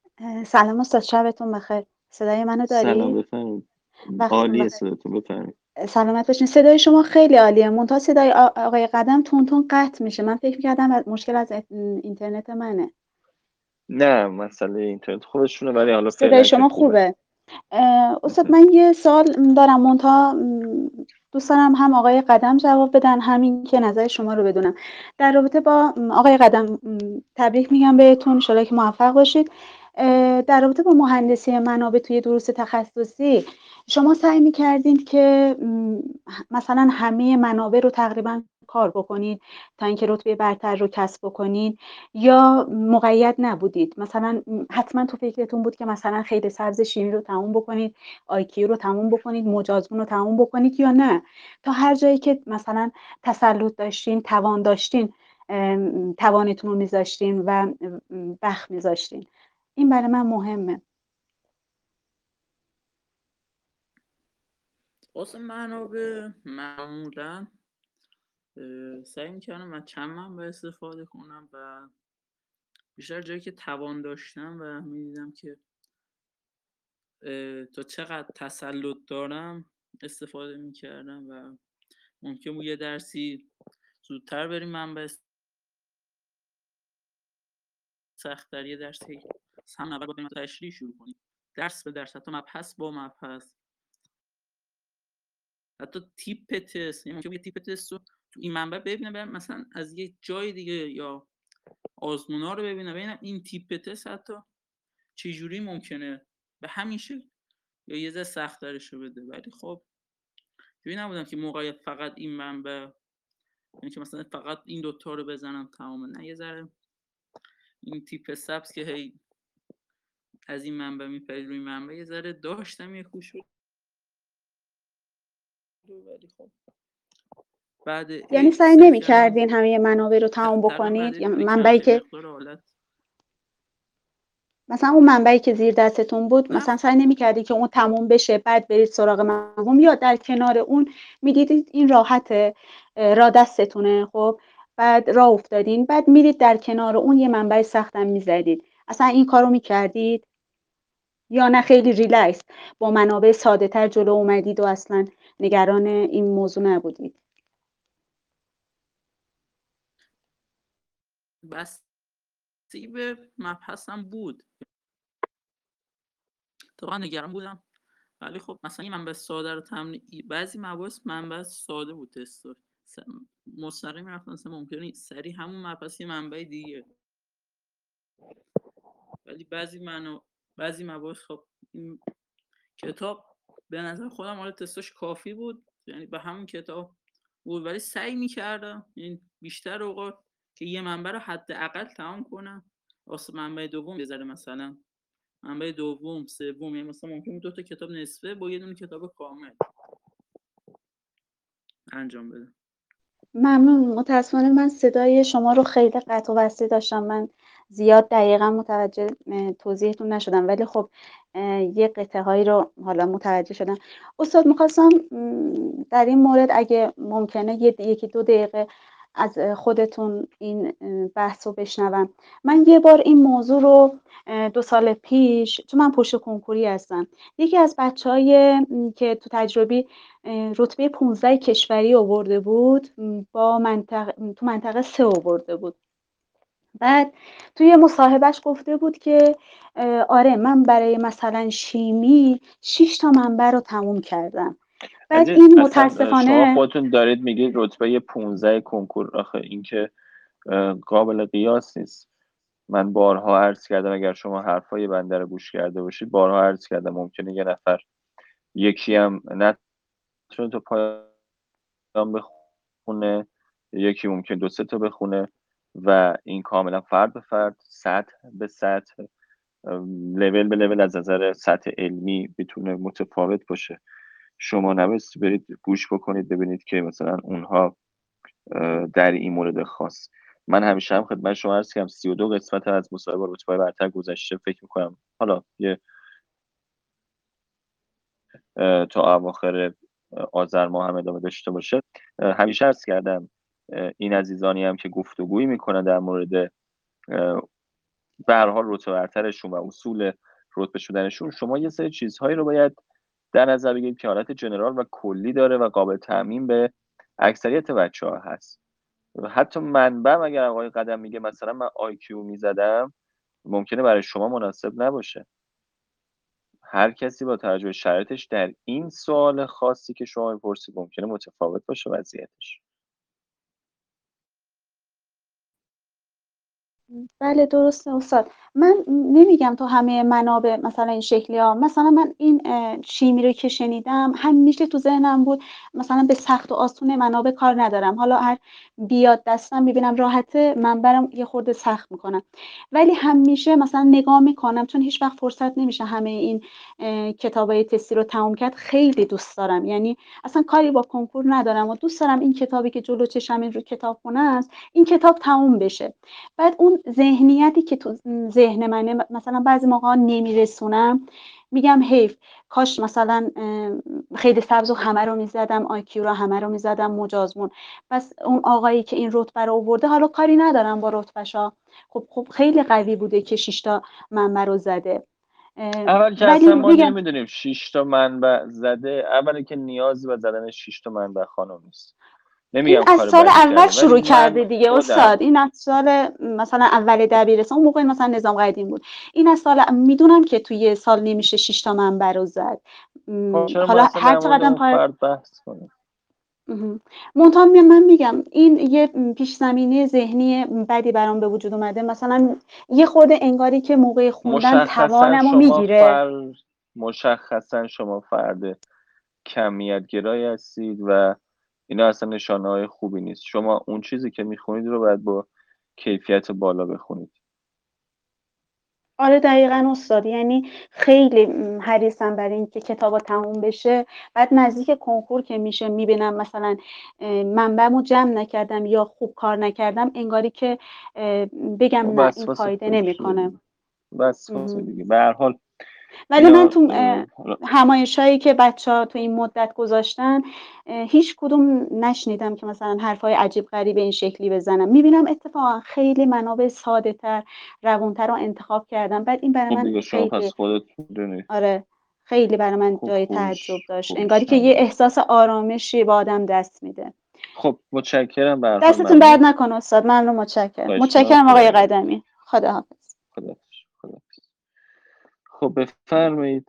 سلام استاد، شبتون بخیر. صدای منو داری؟ سلام، بفرمایید. عالیه صداتون، بفرمایید. سلامت باشین. صدای شما خیلی عالیه، منتها صدای آقای قدم تون تون قطع میشه. من فکر می‌کردم مشکل از اینترنت منه. نه مسئله اینترنت خودشونه، ولی حالا صدای فعلا که شما خوبه. خوبه. استاد من یه سوال دارم، منتها دوست دارم هم آقای قدم جواب بدن، همین که نظر شما رو بدونم در رابطه با آقای قدم. تبریک میگم بهتون، ان شاءالله که موفق باشید. در رابطه با مهندسی منابع توی دروس تخصصی شما سعی میکردید که مثلا همه منابع رو تقریبا کار بکنید تا اینکه رتبه برتر رو کسب بکنید، یا مقید نبودید؟ مثلا حتما تو فکرتون بود که مثلا خیلی سبز شیمی رو تموم بکنید، آیکیو رو تموم بکنید، مجازون رو تموم بکنید، یا نه تا هر جایی که مثلا تسلط داشتین، توان داشتین، توانتون رو میذاشتین و بخت میذاشتین؟ این برای من مهمه. واسه منابع معمولا سعی میکردم از چند منبع استفاده کنم و بیشتر جایی که توان داشتم و میدیدم که تا چقدر تسلط دارم استفاده میکردم و ممکن بود یه درسی زودتر بریم منبع سخت‌تر، یه درسی هم اول با بریم تشریح شروع کنیم، درس به درس، حتی مبحث با مبحث، حتی تیپ تست. یعنی ممکن یه تیپ تست رو تو این منبع ببینم مثلا از یه جای دیگه، یا آزمونا رو ببینم این تیپ تست حتی چجوری ممکنه به همین شکل یا یه ذره سخت‌ترش رو بده. ولی خب جوری نبودم که موقعیت فقط این منبع، یعنی که مثلا فقط این دوتا رو بزنم تمام. نه، یه ذره این تیپ سبز که هی از این منبع میپرید روی منبع یه ذره داشتم یه خوش شد. ولی خب بعد یعنی عید سعی سعی نمی کردم کردین همه منابع رو تموم تقریبا بعد بکنید، عید یا دیگه کم منبعی کم که مقدار حالت. مثلا اون منبعی که زیر دستتون بود نه مثلا سعی نمی‌کردی که اون تموم بشه بعد برید سراغ دوم، یا در کنار اون میدیدید این راحته، راه دستتونه، خب بعد راه افتادین، بعد میرید در کنار اون یه منبع سختم میزدید؟ اصلا این کارو میکردید یا نه خیلی ریلکس با منابع ساده تر جلو اومدید و اصلا نگران این موضوع نبودید؟ بستی به مبحثم بود، واقعا نگران بودم. ولی خب مثلا این منبع ساده رو تمرین، بعضی مباحث منبع ساده بود، تست مستقیم رفتن مثلا ممکنه سری همون مبحث یه منبع دیگه. ولی بعضی مباحث خب این کتاب به نظر خودم حالا تستاش کافی بود، یعنی به همون کتاب بود، ولی سعی میکردم این بیشتر اوقات که یه منبع رو حداقل تمام کنم، واسه منبع دوم بذاره مثلا منبع دوم سوم، یعنی مثلا ممکن 2 تا کتاب نصفه با یه دونه کتاب کامل انجام بده. ممنون. متاسفانه من صدای شما رو خیلی قطع و وصل داشتم، من زیاد دقیقا متوجه توضیحتون نشدم، ولی خب یه قطعه هایی رو حالا متوجه شدم. استاد میخواستم در این مورد اگه ممکنه یکی دو دقیقه از خودتون این بحث رو بشنوم. من یه بار این موضوع رو 2 سال پیش، چون من پشت کنکوری هستم، یکی از بچه‌های که تو تجربی رتبه 15 کشوری آورده بود، با تو منطقه 3 آورده بود. بعد توی مصاحبهش گفته بود که آره من برای مثلا شیمی 6 تا منبع رو تموم کردم. بعد عزیز این اصلا شما متاسفانه خودتون دارید میگید رتبه 15 کنکور، آخه این که قابل قیاس نیست. من بارها عرض کردم، اگر شما حرفای بنده رو گوش کرده باشید، بارها عرض کردم ممکنه یه نفر یکی هم نتونه تا پایان بخونه، یکی ممکن 2-3 تا بخونه، و این کاملا فرد به فرد، سطح به سطح، لول به لول از نظر سطح علمی بتونه متفاوت باشه. شما نبایستی برید گوش بکنید ببینید که مثلا اونها در این مورد خاص. من همیشه هم خدمت شما عرض کردم 32 قسمت از مصاحبه رتبه برتر گذشته، فکر میکنم حالا یه تا اواخر آذر ماه هم ادامه داشته باشه. همیشه عرض کردم این عزیزانی هم که گفتگویی میکنن در مورد به هر حال رتبه برترشون و اصول رتبه شدنشون، شما یه سری چیزهایی رو باید در نظر بگیرید که حالت جنرال و کلی داره و قابل تعمیم به اکثریت بچه‌ها هست. و حتی منبع اگر آقای قدم میگه مثلا من IQ میزدم، ممکنه برای شما مناسب نباشه. هر کسی با توجه به شرایطش در این سوال خاصی که شما میپرسید ممکنه متفاوت باشه وضعیتش. بله درسته استاد. من نمیگم تو همه منابع مثلا این شکلی ها، مثلا من این شیمی رو که شنیدم همیشه تو ذهنم بود، مثلا به سخت و آسون منابع کار ندارم، حالا هر بیاد دستم میبینم راحته من برم یه خورده سخت میکنم، ولی همیشه مثلا نگاه میکنم چون هیچ وقت فرصت نمیشه همه این کتابای تستی رو تموم کرد. خیلی دوست دارم، یعنی اصلا کاری با کنکور ندارم و دوست دارم این کتابی که جلو چشم این رو کتابخونه است این کتاب تموم بشه. بعد اون ذهنیتی که تو ذهن منه مثلا بعضی موقع نمیرسونم، میگم حیف، کاش مثلا خیلی سبز و همه رو میزدم، آیکیو رو همه رو میزدم مجازمون. پس اون آقایی که این رتبه رو آورده، حالا کاری ندارم با رتبه‌شا، خب خیلی قوی بوده که 6 تا منبع رو زده. اول که ولی اصلا ما میگم نمیدونیم 6 تا منبع زده، اولی که نیازی به زدن 6 تا منبع خانم نیست. این نمیگم از کار سال بدی اول کرده، ولی شروع من کرده دیگه خودم استاد، این از سال مثلا اول دبیرستان، اون موقع مثلا نظام قدیم بود. این از سال، میدونم که توی یه سال نمیشه 6 تا منبع رو زد. خب چرا ما حالا اصلا هر در مورد چقدر اون پای فرد بحث کنیم؟ منتها من میگم این یه پیش زمینه ذهنی بدی برام به وجود اومده، مثلا یه خورده انگاری که موقع خوندن مشخصا توانمو شما میگیره. مشخصا شما فرد کمیت گرایی هستید و اینا اصلا نشانه های خوبی نیست. شما اون چیزی که میخونید رو باید با کیفیت بالا بخونید. آره دقیقا استاد، یعنی خیلی حریصم برای این که کتابا تموم بشه. بعد نزدیک کنکور که میشه میبینم مثلا منبعمو جمع نکردم یا خوب کار نکردم، انگاری که بگم و نه این وسواس فایده خودتون نمیکنه. دیگه، وسواس دیگه. به هر حال ولی من اینا تو همایشایی که بچه‌ها تو این مدت گذاشتن هیچ کدوم نشنیدم که مثلا حرفای عجیب غریب این شکلی بزنم. میبینم اتفاقا خیلی منابع ساده تر، روونتر رو انتخاب کردم. بعد این برای خب من دیگه شما پس خیلی، خودت میدونید. آره خیلی برای من خوب جای تعجب داشت، انگاری خوبیش که یه همینه. احساس آرامشی به آدم دست میده. خب متشکرم، به هر حال دستتون درد ممنون. نکنه استاد، من رو متشکرم. خواهش می‌کنم. متشکرم خدا آقای نگهدار. قدمی. خداحافظ. خدا. خب بفرمایید.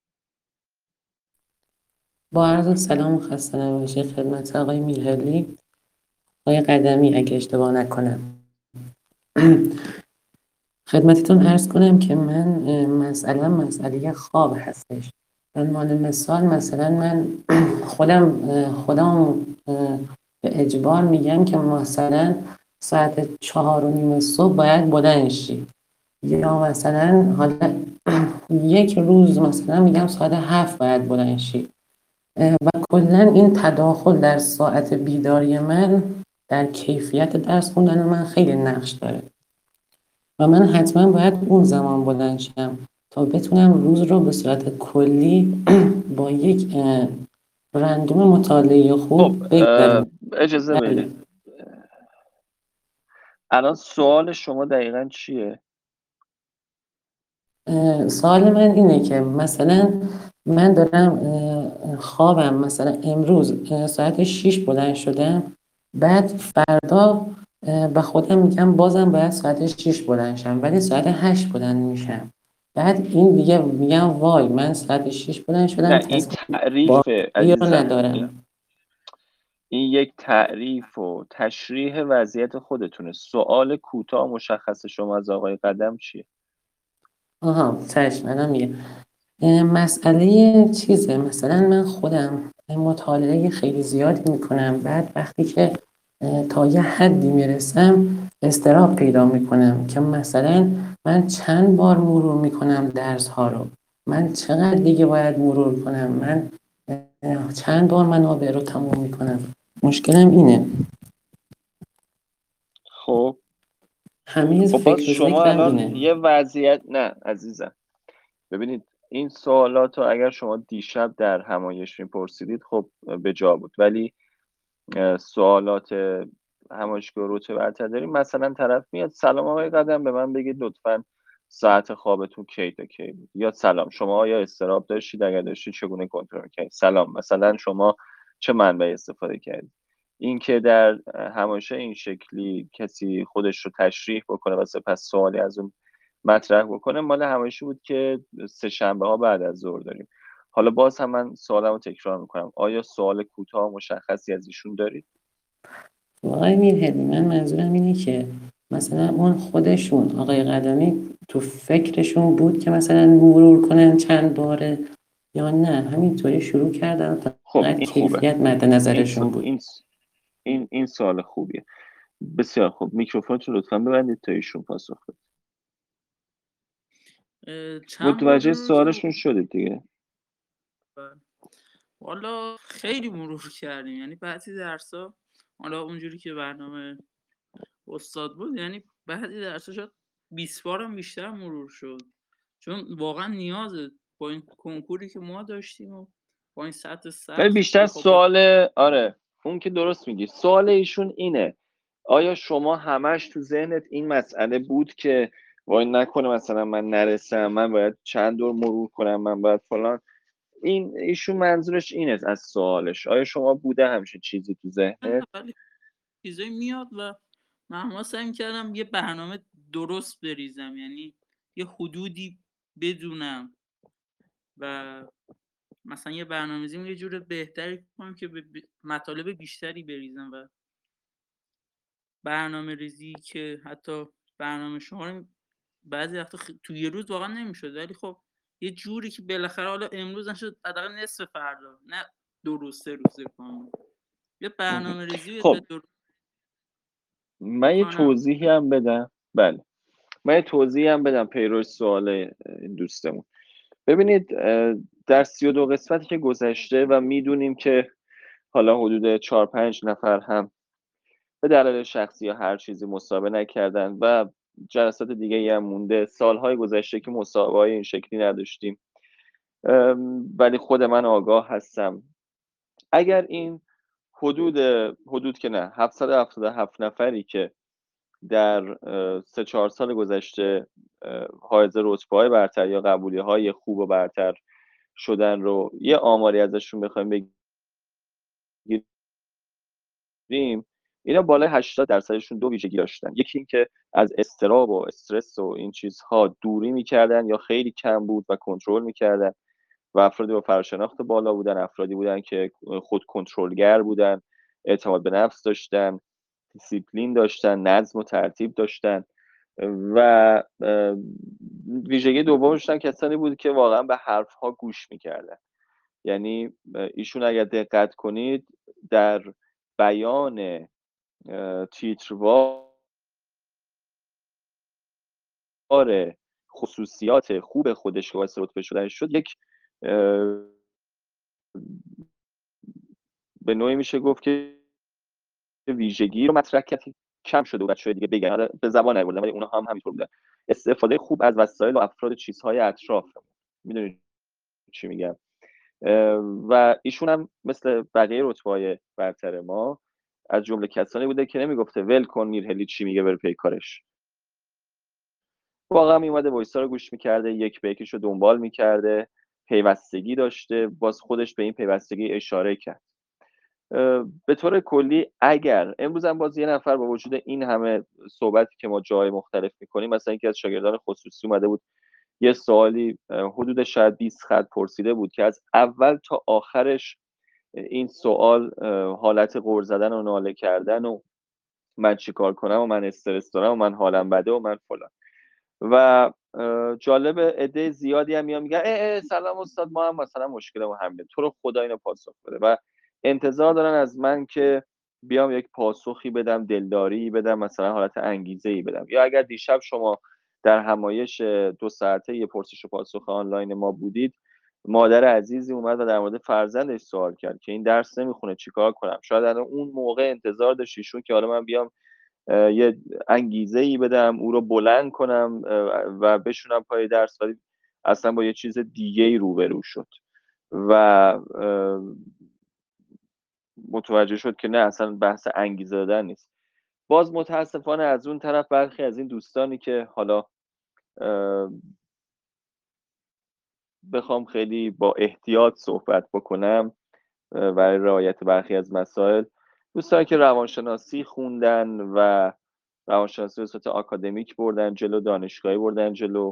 با عرض سلام و خسته نباشید خدمت آقای میرهلی، آقای قدمی اگه اشتباه نکنم. خدمتتون عرض کنم که من مسئله خواب هستش. به عنوان مثال مثلا من خودم به اجبار میگم که مثلا ساعت 4:30 صبح باید بلند شی، یا مثلا حالا یک روز مثلا میگم ساعت 7 باید بلند شی. و کلا این تداخل در ساعت بیداری من در کیفیت درس خوندن من خیلی نقش داره و من حتما باید اون زمان بلند شم تا بتونم روز رو به صورت کلی با یک رندوم مطالعه خب خوب بگذرونم. اجازه بله. بدید. الان سوال شما دقیقا چیه؟ سوال من اینه که مثلا من دارم خوابم مثلا امروز ساعت 6 بلند شدم، بعد فردا به خودم میگم بازم باید ساعت 6 بلند شم ولی ساعت 8 بلند میشم. بعد این دیگه میگم وای من ساعت 6 بلند شدم، نه این تصمیم تعریف باقی رو عزیزم، ندارم. این یک تعریف و تشریح وضعیت خودتونه. سوال کوتاه مشخص شما از آقای قدم چیه؟ آها چشم الان میگم. مسئله چیزه، مثلا من خودم مطالعه خیلی زیادی میکنم، بعد وقتی که تا یه حدی میرسم اضطراب پیدا میکنم که مثلا من چند بار مرور میکنم درس ها رو، من چقدر دیگه باید مرور کنم، من چند بار منابع رو تموم میکنم. مشکلم اینه. خب همه باز فکر و شما ذکرم الان اینه. یه وضعیت، نه عزیزم ببینید این سوالات رو اگر شما دیشب در همایش میپرسیدید خب به جا بود، ولی سوالات همایشگاه رتبه برتر داریم، مثلا طرف میاد سلام آقای قدم به من بگید لطفاً ساعت خوابتون کی تا کی بود؟ یا سلام شما آیا اضطراب داشتید؟ اگر داشتید چگونه کنترل کردید؟ سلام مثلا شما چه منبعی استفاده کردید؟ این که در همایش این شکلی کسی خودش رو تشریح بکنه و سپس سوالی از اون مطرح بکنه مال همایشی بود که سه شنبه ها بعد از ظهر داریم. حالا باز هم من سوالمو تکرار میکنم، آیا سوال کوتاه مشخصی از ایشون دارید؟ آقای میرهادی، من منظورم اینه که مثلا اون خودشون آقای قدمی تو فکرشون بود که مثلا مرور کنن چند باره، یا نه همینطوری شروع کردن خب فقط این خوبه، کیفیت مد نظرشون بود؟ این سوال خوبیه. بسیار خوب، میکروفونتون لطفا ببندید تا ایشون پاسخ بده. چند بار متوجه رو که سوالشون شدید دیگه؟ والا خیلی مرور کردیم، یعنی بعضی درس‌ها حالا اونجوری که برنامه استاد بود، یعنی بعضی درس‌ها شاید 20 بارم بیشتر مرور شد، چون واقعا نیازه با این کنکوری که ما داشتیم و با این سطح ولی سخت بیشتر که خب سوال، آره اون که درست میگی، سوال ایشون اینه آیا شما همش تو ذهنت این مسئله بود که وای نکنه مثلا من نرسم، من باید چند دور مرور کنم، من باید فلان؟ این ایشون منظورش اینه از سوالش. آیا شما بوده همچین چیزی تو ذهنت؟ ولی چیزایی میاد و من هم سعی کردم یه برنامه درست بریزم، یعنی یه حدودی بدونم و مثلا یه برنامه‌ریزی یه جور بهتری کنم که به مطالب بیشتری بریزم و برنامه ریزی که حتی برنامه شما بعضی وقتا تو یه روز واقعا نمیشد، ولی خب یه جوری که بالاخره حالا امروز نشد حداقل نصف فردا، نه 2 روز 3 روز کامل یه برنامه ریزی به خب درست من یه میکنم. توضیحی هم بدم. بله من یه توضیحی هم بدم پیرو سوال دوستمون. ببینید در 32 قسمتی که گذشته و میدونیم که حالا حدود 4-5 نفر هم به دلایل شخصی یا هر چیزی مصاحبه نکردن و جلسات دیگه هم مونده، سالهای گذشته که مصاحبه های این شکلی نداشتیم، ولی خود من آگاه هستم اگر این حدود که نه 777 نفری که در 3-4 سال گذشته حائز رتبه‌های برتر یا قبولی‌های خوب و برتر شدن رو یه آماری ازشون بخوایم بگیریم، اینا بالای 80%شون دو ویژگی داشتن. یکی این که از اضطراب و استرس و این چیزها دوری میکردن یا خیلی کم بود و کنترل میکردن و افرادی با فراشناخت بالا بودن، افرادی بودن که خود کنترلگر بودن، اعتماد به نفس داشتن، دیسیپلین داشتن، نظم و ترتیب داشتن. و ویژگی دومش هم کسانی بود که واقعا به حرفها گوش میکردن. یعنی ایشون اگر دقت کنید در بیان تیتروار خصوصیات خوب خودش که باعث رتبه شدن شد، یک به نوعی میشه گفت که ویژگی رو مطرح کرد که کم شده و بچه‌های دیگه بگن، به زبان نیاوردن ولی اونها هم همینطور بودن. استفاده خوب از وسایل و افراد چیزهای اطراف. میدونید چی میگم؟ و ایشون هم مثل بقیه رتبه‌های برتر ما از جمله کسانی بوده که نمیگفته ول کن میرهلی چی میگه بره پی کارش. واقعا میومده وایسا رو گوش میکرده، یک به یکیش رو دنبال میکرده، پیوستگی داشته، باز خودش به این پیوستگی اشاره کرد. به طور کلی اگر امروز هم باز یه نفر با وجود این همه صحبتی که ما جای مختلف میکنیم، مثلا اینکه از شاگردان خصوصی اومده بود یه سوالی حدود شاید 20 خط پرسیده بود که از اول تا آخرش این سوال حالت غر زدن و ناله کردن و من چیکار کنم و من استرس دارم و من حالم بده و من فلان. و جالب عده زیادی هم میگن سلام استاد ما هم مثلا مشکلمون همینه، تو رو خدا اینو پاسخ بده. و انتظار دارن از من که بیام یک پاسخی بدم، دلداری بدم، مثلا حالت انگیزه‌ای بدم. یا اگر دیشب شما در همایش 2 ساعته یه پرسش و پاسخ آنلاین ما بودید، مادر عزیزی اومد و در مورد فرزندش سوال کرد که این درس نمیخونه چیکار کنم. شاید الان اون موقع انتظار داشت ایشون که حالا من بیام یه انگیزه‌ای بدم، او رو بلند کنم و بشونم پای درس، ولی اصلا با یه چیز دیگه‌ای روبرو شد و متوجه شد که نه، اصلا بحث انگیزه دادن نیست. باز متاسفانه از اون طرف برخی از این دوستانی که حالا بخوام خیلی با احتیاط صحبت بکنم برای رعایت برخی از مسائل، دوستان که روانشناسی خوندن و روانشناسی به صورت آکادمیک بردن جلو، دانشگاهی بردن جلو،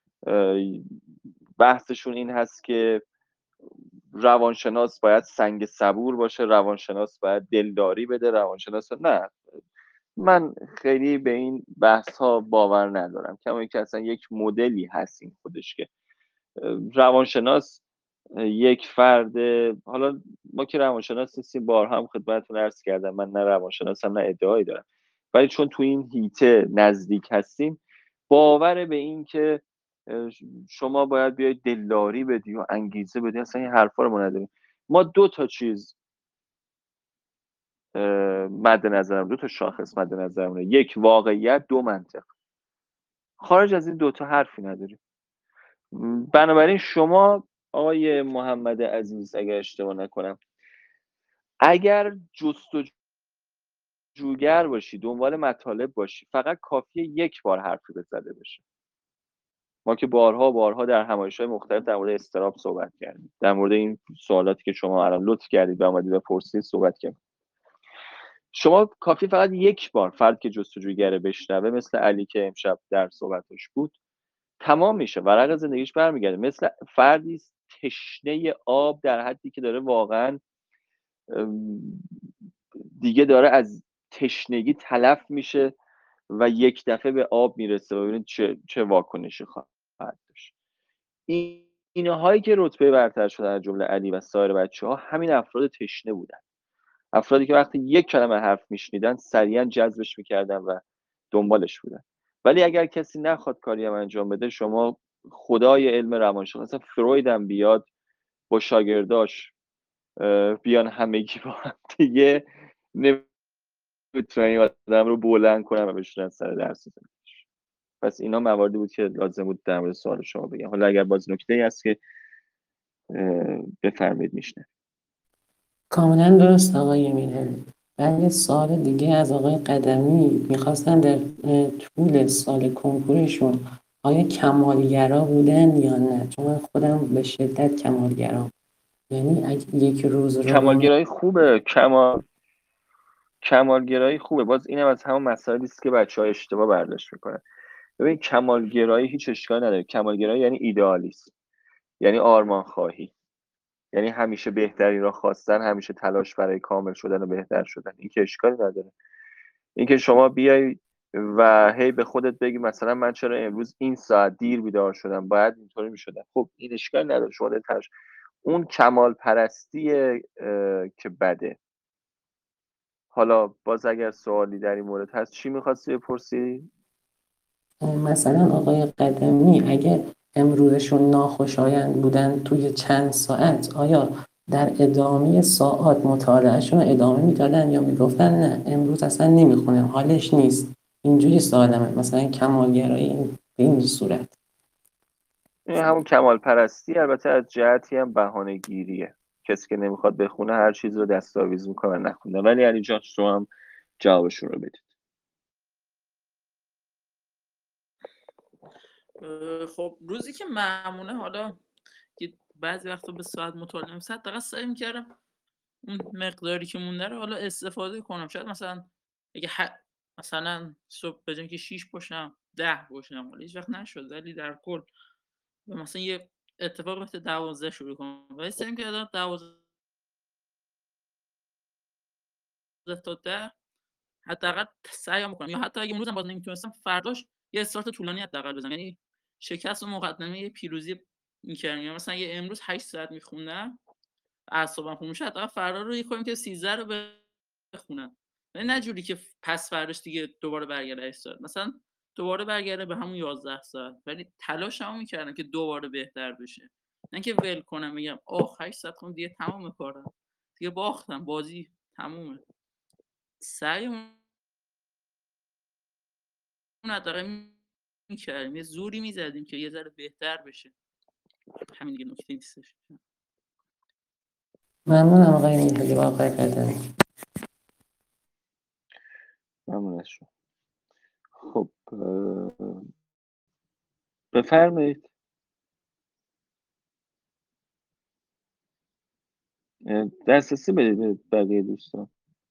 بحثشون این هست که روانشناس باید سنگ صبور باشه، روانشناس باید دلداری بده، روانشناس نه. من خیلی به این بحث ها باور ندارم، کما اینکه اصلا یک مدلی هست این خودش که روانشناس یک فرد، حالا ما که روانشناس نیستیم، بارها هم خدمتتون عرض کردم من نه روانشناسم نه ادعایی دارم، ولی چون تو این هیته نزدیک هستیم، باور به این که شما باید بیاید دلداری بدی و انگیزه بدی، اصلا این حرفا رو ما نداریم. ما دو تا چیز مد نظرم، دو تا شاخص مد نظرمونه: یک واقعیت، دو منطق. خارج از این دوتا حرفی نداریم. بنابراین شما آقای محمد عزیز، اگر اشتباه نکنم، اگر جستجوگر باشی، دنبال مطالب باشی، فقط کافیه یک بار حرفی زده بشه. ما که بارها در همایش‌های مختلف در مورد اضطراب صحبت کردیم، در مورد این سوالاتی که شما الان لطف کردید و اومدید و پرسید صحبت کردیم. شما کافی فقط یک بار فرد که جستجوگر بشنوه، مثل علی که امشب در صحبتش بود، تمام میشه، ورق زندگیش برمیگرده. مثل فردی تشنه آب در حدی که داره واقعا دیگه داره از تشنگی تلف میشه و یک دفعه به آب میرسه و ببینید چه واکنشی خواهد داشت. اینهایی که رتبه برتر شدن از جمله علی و سایر بچه‌ها، همین افراد تشنه بودن، افرادی که وقتی یک کلمه حرف میشنیدن سریعا جذبش میکردن و دنبالش بودن. ولی اگر کسی نخواد کاری هم انجام بده، شما خدای علم روانشناسی، مثلا فروید هم بیاد با شاگرداش بیان همگی با هم دیگه، نمیتونن این آدم رو بلند کنن و بشونن سر درس زندگیش. پس اینا مواردی بود که لازم بود در مورد سوال شما بگم. حالا اگر باز نکته‌ای هست که بفرمایید میشنه. کاملا درست آقای میرهادی. و یه سوال دیگه از آقای قدمی میخواستن، در طول سال کنکورشون آیا کمالگرا بودن یا نه؟ چون من خودم به شدت کمالگرام، یعنی اگه یک روز رو کمالگرایی خوبه، کمالگرایی خوبه. باز اینم از همون مسائلی است که بچه‌ها اشتباه برداشت میکنن. ببین، کمالگرایی هیچ اشکالی نداره. کمالگرایی یعنی ایدئالیسم، یعنی آرمان خواهی، یعنی همیشه بهترین را خواستن، همیشه تلاش برای کامل شدن و بهتر شدن. این که اشکالی نداره. این که شما بیای و هی به خودت بگی مثلا من چرا امروز این ساعت دیر بیدار شدم، باید اینطوری میشدم، خب این اشکالی نداره. شما اون کمال پرستیه که بده. حالا باز اگر سوالی در این مورد هست، چی می‌خواستی بپرسی؟ مثلا آقای قدمی اگر امروزشون ناخوشایند بودن توی چند ساعت، آیا در ادامه ساعات مطالعهشون رو ادامه میدادن یا میگفتن نه امروز اصلا نمیخونم حالش نیست؟ اینجوری سوالمه. مثلا کمالگرایی به این صورت. این همون کمال پرستی، البته از جهتی هم بهانه گیریه. کسی که نمیخواد بخونه هر چیز رو دستاویز میکنه نخونه. ولی علی جان شما هم جوابشون رو بدید. خب روزی که معموله، حالا که بعضی وقتا به ساعت مطالعه نمی‌کنم، دقیقا سعی می‌کردم اون مقداری که مونده رو حالا استفاده کنم. شاید مثلا اگه مثلا صبح به جای اینکه 6 باشم 10 باشم، ولی هیچ وقت نشد. ولی در کل مثلا یه اتفاق وقت 12 شروع کنم، ولی سعی می‌کردم 12 تا 10 حداقل سعی می‌کنم، یا حتی اگه اون روزم باز نمیتونستم فرداش یه استارت طولانی حداقل بزنم، یعنی شکست و مقدمه پیروزی می‌کردم. یا مثلا یه امروز 8 ساعت می‌خوندم، اعصابم خون میشه، حداقل فردا رو یه کنیم که 13 رو بخونم. نه جوری که پس فرداش دیگه دوباره برگرده 8 ساعت، مثلا دوباره برگرده به همون 11 ساعت، ولی تلاشمو می‌کردم که دوباره بهتر بشه. نه اینکه ول کنم میگم آخ 8 ساعت خوندم دیگه تمام کارم، دیگه باختم، بازی تمومه. سعی اون داره میکردیم، یه زوری میزدیم که یه ذره بهتر بشه. همین دیگه، نکته نیستش. ممنونم آقای میرهادی و آقای قدمی. ممنون از شما. خب بفرمایید. دسترسی بدید به بقیه دوستان.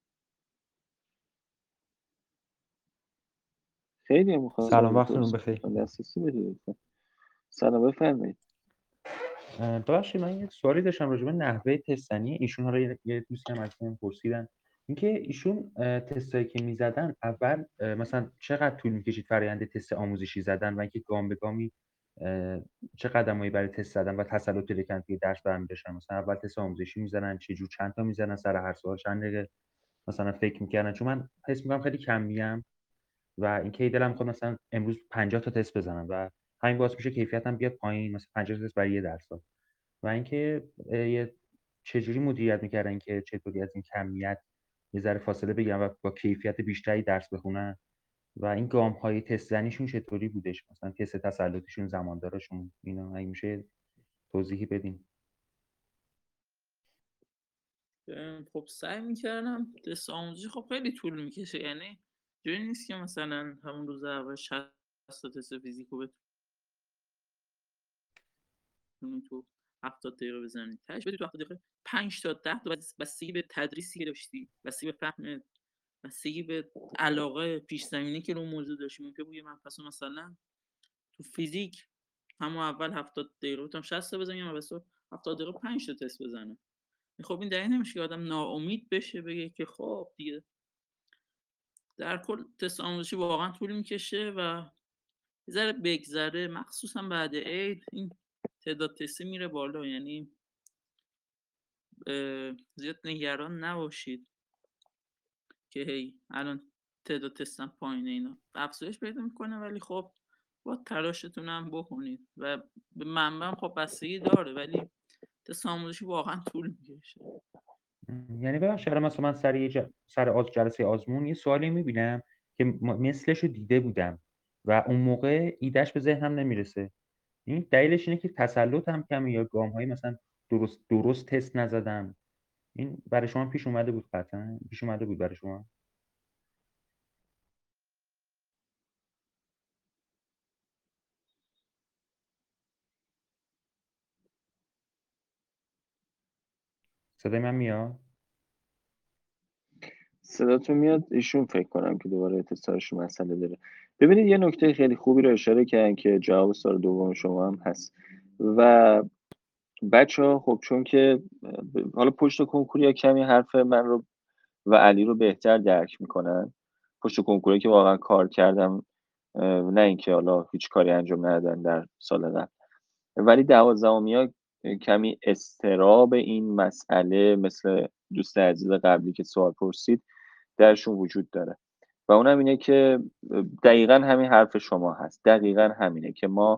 خیلی هم میخوام سلام، وقتتون بخیر. دسترسی بدید. سلام، بفرمایید. ببخشید من یه سوالی داشتم راجع به نحوه تستنی ایشون. حالا یه دوستی هم از من پرسیدن اینکه ایشون تستایی که میزدن اول مثلا چقدر طول میکشید فرآیند تست آموزشی زدن و اینکه گام به گامی چه قدمایی برای تست زدن و تسلط پیدا کردن توی درس برمی داشتن. مثلا اول تست آموزشی میزنن، چه جور چند تا میزنن، سر هر سوال چند دقیقه مثلا فکر میکردن؟ چون من حس میکنم خیلی کم میم و اینکه دلم میخواد مثلا امروز 50 تا تست بزنم و همین باعث میشه کیفیتم بیاد پایین، مثلا 50 تا تست برای یه درس. و اینکه چجوری مدیریت میکردن که چطوری از این کمیت یه ذره فاصله بگیرن و با کیفیت بیشتری درس بخونن و این گام های تست زنیشون چطوری بودش، مثلا تست تسلطشون، زماندارشون، اینا اگه میشه توضیحی بدین. خب سعی میکردم تست آموزشی خب خیلی طول میکشه، یعنی جوری نیست که مثلا همون روز اول 60 تا تست فیزیکو بتونی تو 70 دقیقه بزنی، تاش بدی تو 70 دقیقه 5 تا 10 تا، بستگی به تدریسی که داشتی، بستگی به فهم، بستگی به علاقه پیش زمینه که رو موضوع داشتی. ممکن بود من پس مثلا تو فیزیک همون اول 70 دقیقه بتونم 60 تا بزنم، یا مثلا 70 دقیقه 5 تا تست بزنم. خب این دلیل نمیشه که آدم ناامید بشه بگه که خب دیگه. در کل تست آموزشی واقعا طول میکشه و یه ذره بگذره، مخصوصا بعد عید این تعداد تستی میره بالا. یعنی زیاد نگران نباشید که هی الان تعداد تستم پایینه، اینا افزایش پیدا میکنه، ولی خب با تلاشتون هم بکنید و به منبع خب بستگی داره، ولی تست آموزشی واقعا طول میکشه. یعنی ببخشید مثلا من سر جلسه آزمون یه سوالی میبینم که مثلش رو دیده بودم و اون موقع ایدهش به ذهنم نمیرسه. این دلیلش اینه که تسلط هم کمه یا گام هایی مثلا درست تست نزدم. این برای شما پیش اومده بود؟ قطعا پیش اومده بود برای شما. صدای من میاد؟ صداتون میاد. ایشون فکر کنم که دوباره اتصالش مسئله داره. ببینید یه نکته خیلی خوبی رو اشاره کردن که جواب سوال دوم شما هم هست. و بچه‌ها خب چون که حالا پشت کنکور یا کمی حرف من رو و علی رو بهتر درک میکنن، پشت کنکوری که واقعا کار کردم، نه اینکه حالا هیچ کاری انجام ندادن در سال قبل. ولی 12می‌ها کمی اضطراب این مسئله، مثل دوست عزیز قبلی که سوال پرسید، درشون وجود داره و اونم اینه که دقیقا همین حرف شما هست. دقیقا همینه که ما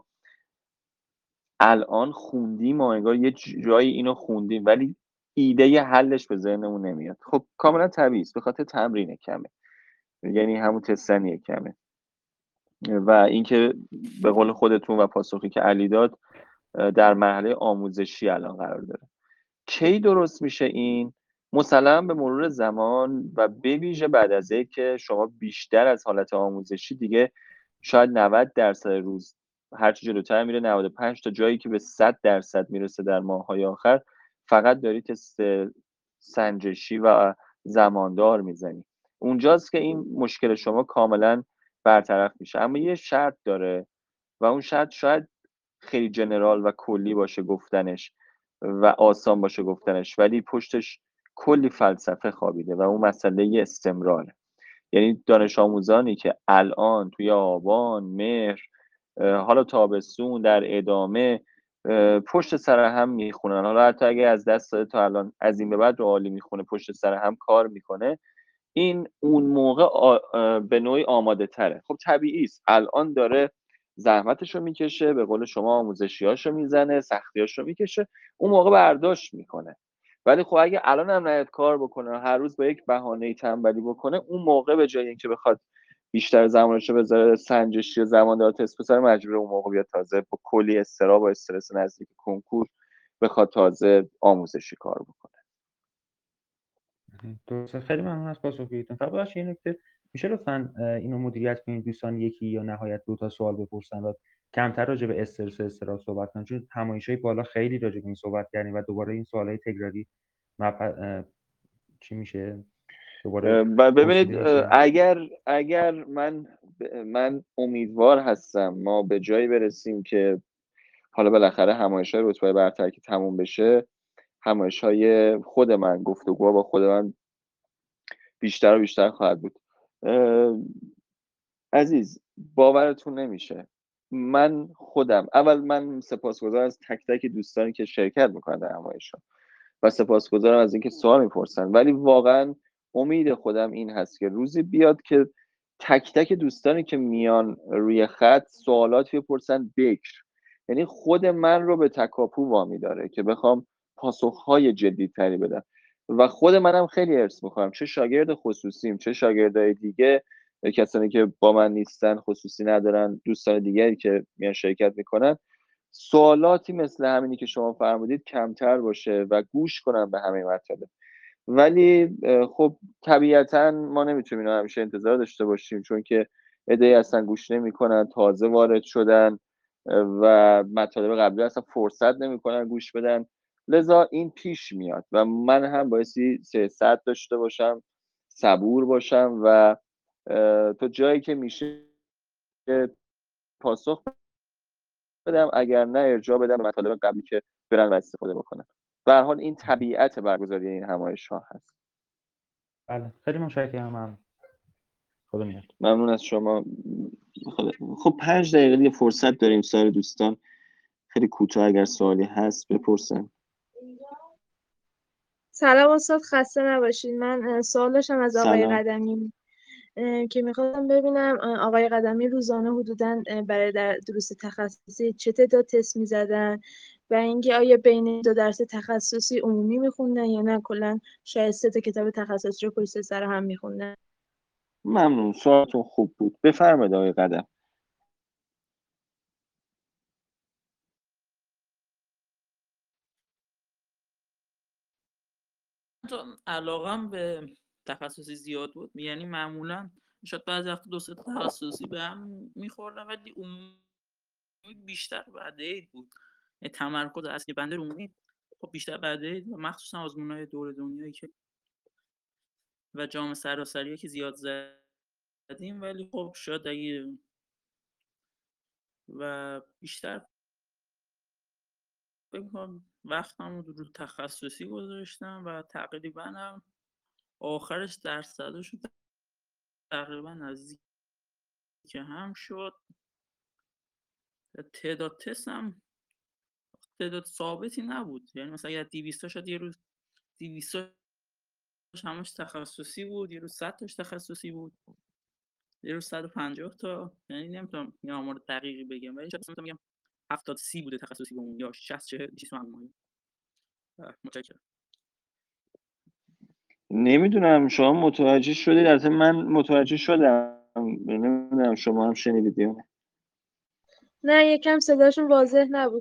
الان خوندیم و انگار یه جایی اینو خوندیم ولی ایده حلش به ذهنمون نمیاد. خب کاملا طبیعی است، به خاطر تمرین کمه، یعنی همون تستنی کمه. و اینکه به قول خودتون و پاسخی که علی داد، در مرحله آموزشی الان قرار داره. کی درست میشه این؟ مسلما به مرور زمان و به ویژه بعد از که شما بیشتر از حالت آموزشی دیگه شاید 90% روز، هرچی جلوتر میره 95 تا جایی که به 100% میرسه در ماه‌های آخر، فقط داری تست سنجشی و زماندار میزنی. اونجاست که این مشکل شما کاملا برطرف میشه. اما یه شرط داره و اون شرط شاید خیلی جنرال و کلی باشه گفتنش و آسان باشه گفتنش، ولی پشتش کلی فلسفه خوابیده و اون مسئله استمراره. یعنی دانش آموزانی که الان توی آبان، مهر، حالا تابستون در ادامه پشت سر هم میخونن، حالا حتی اگه از دست داده تا الان از این به بعد رو عالی میخونه، پشت سر هم کار میکنه، این اون موقع به نوعی آماده تره. خب طبیعی است، الان داره زحمتش رو میکشه، به قول شما آموزشیاش رو میزنه، سختیاش رو میکشه، اون موقع برداشت میکنه. ولی خب اگه الان هم نیاد کار بکنه، هر روز با یک بهانه تنبلی بکنه، اون موقع به جای اینکه بخواد بیشتر زمانش رو بذاره سنجشی و زماندار تست بذاره، مجبوره اون موقع بیاد تازه با کلی استراب و استرس نزدیک کنکور بخواد تازه آموزشی کار بکنه. درسته، خیلی ممنون از پاسخگوییتون. فقط این نکته میشه لطفاً اینو مدیریت کنید دوستان یکی یا نهایت 2 تا سوال بپرسن و کمتر راجع به استرس و اضطراب صحبت کنیم، چون همایش‌های بالا خیلی راجع به این صحبت کردیم و دوباره این سوالای تکراری چی میشه دوباره ببینید، پرسیده میشه. اگر من امیدوار هستم ما به جایی برسیم که حالا بالاخره همایش‌های رتبه برتر که تموم بشه، همایش‌های خود من، گفتگوها با خود من بیشتر و بیشتر خواهد بود. عزیز، باورتون نمیشه، من خودم من سپاسگزار از تک تک دوستانی که شرکت میکنن در همایش‌ها و سپاسگزارم از اینکه سوال میپرسن، ولی واقعا امید خودم این هست که روزی بیاد که تک تک دوستانی که میان روی خط سوالاتی بپرسن بکر، یعنی خود من رو به تکاپو وامی داره که بخوام پاسخهای جدی تری بدم و خود منم خیلی حرص میخوام، چه شاگرد خصوصیم چه شاگردای دیگه، کسانی که با من نیستن، خصوصی ندارن، دوستان دیگری که میان شرکت میکنن، سوالاتی مثل همینی که شما فرمودید کمتر باشه و گوش کنم به همه مطالب. ولی خب طبیعتا ما نمیتونیم اینا همیشه انتظار داشته باشیم، چون که عده‌ای اصلا گوش نمیکنن، تازه وارد شدن و مطالب قبلی اصلا فرصت نمیکنن گوش بدن، لذا این پیش میاد و من هم بایستی سیاست داشته باشم، صبور باشم و تا جایی که میشه پاسخ بدم، اگر نه ارجاع بدم به مطالب قبلی که برن و استفاده بکنن. به هر حال این طبیعت برگزاری این همایش‌ها هست. بله، خیلی متشکرم. خدا میاد. ممنون از شما. خب 5 دقیقه دیگه فرصت داریم. سایر دوستان خیلی کوتاه اگر سوالی هست بپرسن. سلام استاد، خسته نباشید. من سوال داشتم از آقای سلام. قدمی که میخواستم ببینم آقای قدمی روزانه حدوداً برای در دروس تخصصی چه تعداد تست میزدن و اینکه آیا بین 2 درس تخصصی عمومی میخوندن یا نه کلا شاید 3 تا کتاب تخصصی رو پشت سر هم میخوندن. ممنون، سوالتون خوب بود. بفرمایید آقای قدم. چون علاقم به تخصصی زیاد بود، یعنی معمولا شاید بعضی وقت 2 تا تخصصی به هم میخوردم، ولی عمومی بیشتر بعد عید بود. تمرکز اصلی بنده رو عمومی خب بیشتر بعد عید و مخصوصا آزمون‌های دور دنیایی که و جام سراسری که زیاد زدیم، ولی خب شاید اگه و بیشتر بکنم وقتم رو تخصصی گذاشتم و تقریبا هم آخرش درصدشون تقریبا نزدیک هم شد. تعداد تست هم تعداد ثابتی نبود، یعنی مثلا اگر 200 تا شد یه روز 200 تاش همش تخصصی بود، یه روز 100 تاش تخصصی بود، یه روز 150 تا، یعنی نمیتونم یه آمار دقیقی بگم، ولی شاید مثلا میگم 70 30 بوده تخصصی بمون یا 60 40 چیز معمولی. متشکرم. نمیدونم شما متوجه شدید، البته من متوجه شدم، نمیدونم شما هم شنیدید یا نه یکم صداشون واضح نبود.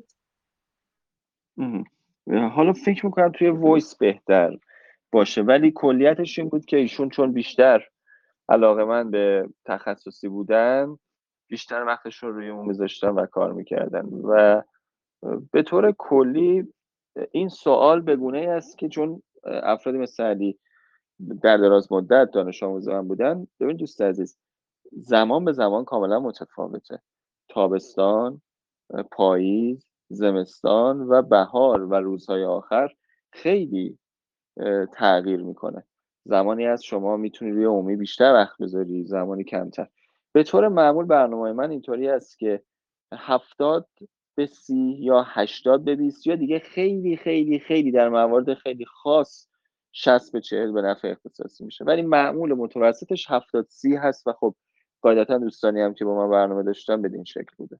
نه. حالا فکر میکنم توی وایس بهتر باشه، ولی کلیتش این بود که ایشون چون بیشتر علاقه من به تخصصی بودن، بیشتر وقتشون روی اون میذاشتن و کار میکردن و به طور کلی این سوال به گونه‌ای است که چون افرادی مثل علی در دراز مدت دانش آموز من بودن، ببین دوست عزیز، زمان به زمان کاملا متفاوته. تابستان، پاییز، زمستان و بهار و روزهای آخر خیلی تغییر میکنه. زمانی از شما میتونی روی عمومی بیشتر وقت بذاری، زمانی کمتر. به طور معمول برنامه من اینطوری است که 70 به 30 یا 80 به 20 یا دیگه خیلی خیلی خیلی در موارد خیلی خاص 60 به 40 به نفع اختصاصی میشه، ولی معمول متوسطش 70 30 هست و خب قاعدتا دوستانی هم که با من برنامه داشتن بدین شکل بوده.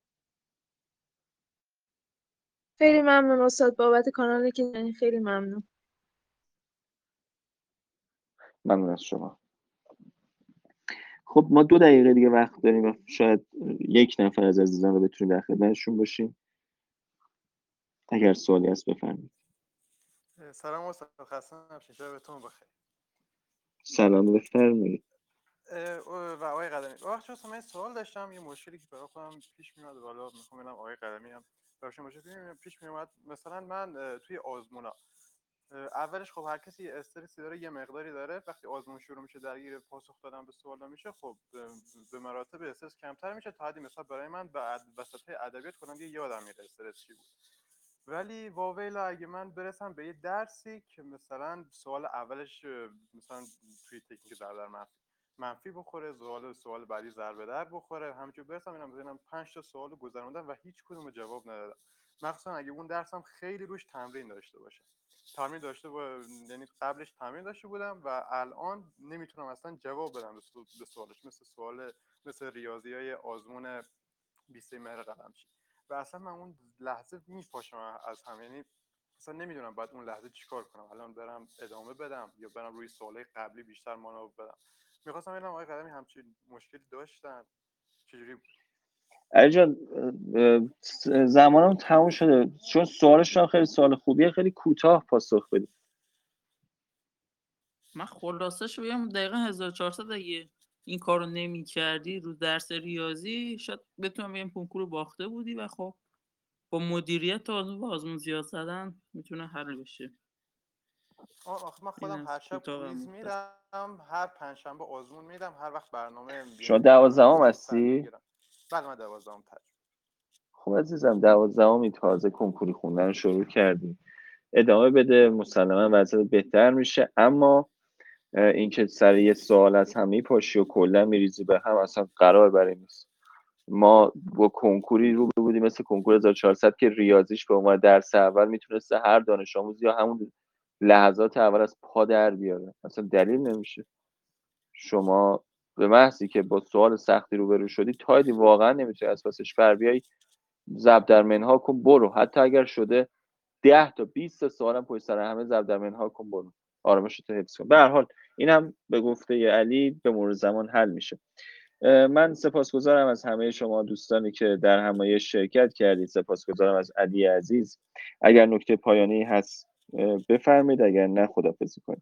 خیلی ممنون استاد بابت کانالی که یعنی خیلی ممنون. ممنون از شما. خب ما 2 دقیقه دیگه وقت داریم و شاید 1 نفر از عزیزان رو بتونیم در خدمتشون باشیم. اگر سوالی هست بفرمایید. سلام استاد، خسته نباشید، شبتون بخیر. سلام، بفرمایید. و آقای قدمی ببخشید واسه من سوال داشتم، یه مشکلی که برای خودم پیش میاد، والا میخوام ببینم آقای قدمی هم براش مشکلی پیش میاد. مثلا من توی آزمونا اولش خب هر کسی استرسی داره، یه مقداری داره. وقتی آزمون شروع میشه درگیر پاسخ دادن به سوالا میشه، خب به مراتب استرس کمتر میشه. تا حدی مثلا برای من وسط ادبیات کنم یادم میره استرس چی بود. ولی واویلا اگه من برسم به یه درسی که مثلا سوال اولش مثلا توی تکنیک در منفی بخوره، سوال بعدی ضربه در بخوره، همینجور برسم اینم بزنم 5 تا سوال گذروندم و هیچ کدوم جواب ندادم. مخصوصا اگه اون درسم خیلی روش تمرین داشته باشه. یعنی قبلش تمرین داشته بودم و الان نمیتونم اصلا جواب بدم به سوالش، مثل ریاضیای آزمون 20 مهر قلمچی. و اصلا من اون لحظه میپاشم از هم، یعنی اصلا نمیدونم باید اون لحظه چیکار کنم. الان برم ادامه بدم یا برم روی سوالای قبلی بیشتر مانور بدم. میخواستم ببینم آقای قدمی همچین مشکلی داشتن، چجوری بود؟ علی جان زمانم تموم شده، چون سوالش خیلی سوال خوبیه، خیلی کوتاه پاسخ بدید. من خلاصش بگم دقیقا 1400 اگه این کار رو نمی کردی رو درس ریاضی شاید بتونم بگم کنکور رو باخته بودی و خب با مدیریت آزمون زیاد زدن میتونه حل بشه. آخه من خودم هر شب کویز میدم، هر پنجشنبه آزمون میدم، هر وقت برنامه شما 12ام هستی؟ بله من 12ام خب عزیزم 12ام تازه کنکوری خوندن شروع کردی، ادامه بده، مسلما وضعیت بهتر میشه. اما اینکه سر یه سوال از همه پاشی و کلا میریزی به هم اصلا قرار برای نیست. ما با کنکوری رو بودیم مثل کنکور 1400 که ریاضیش به عنوان درس اول میتونسته هر دانش آموزی یا همون لحظات اول از پا در بیاره، اصلا دلیل نمیشه. شما به محضی که با سوال سختی روبرو شدی تایدی واقعا نمیتونی از پسش بر بیای، ضرب در منها کن برو، حتی اگر شده 10 تا 20 تا سوالم پشت سر همه ضرب در منها کن برو، آرامشتو حفظ کن. به هر حال اینم به گفته علی به مرور زمان حل میشه. من سپاسگزارم از همه شما دوستانی که در همایش شرکت کردید. سپاسگزارم از علی عزیز. اگر نکته پایانی هست بفرمایید، اگر نه خداحافظی کنید.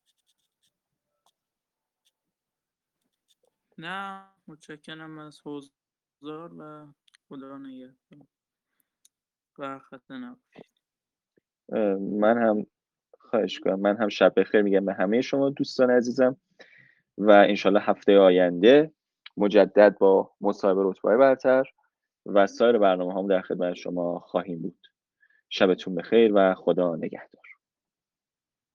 نه متشکرم از حضار و خدا نگهدار و خسته نباشید. من هم خواهش کنم، من هم شب بخیر میگم به همه شما دوستان عزیزم و انشالله هفته آینده مجدد با مصاحبه رتبه برتر و سایر برنامه هم در خدمت شما خواهیم بود. شبتون بخیر و خدا نگهدار.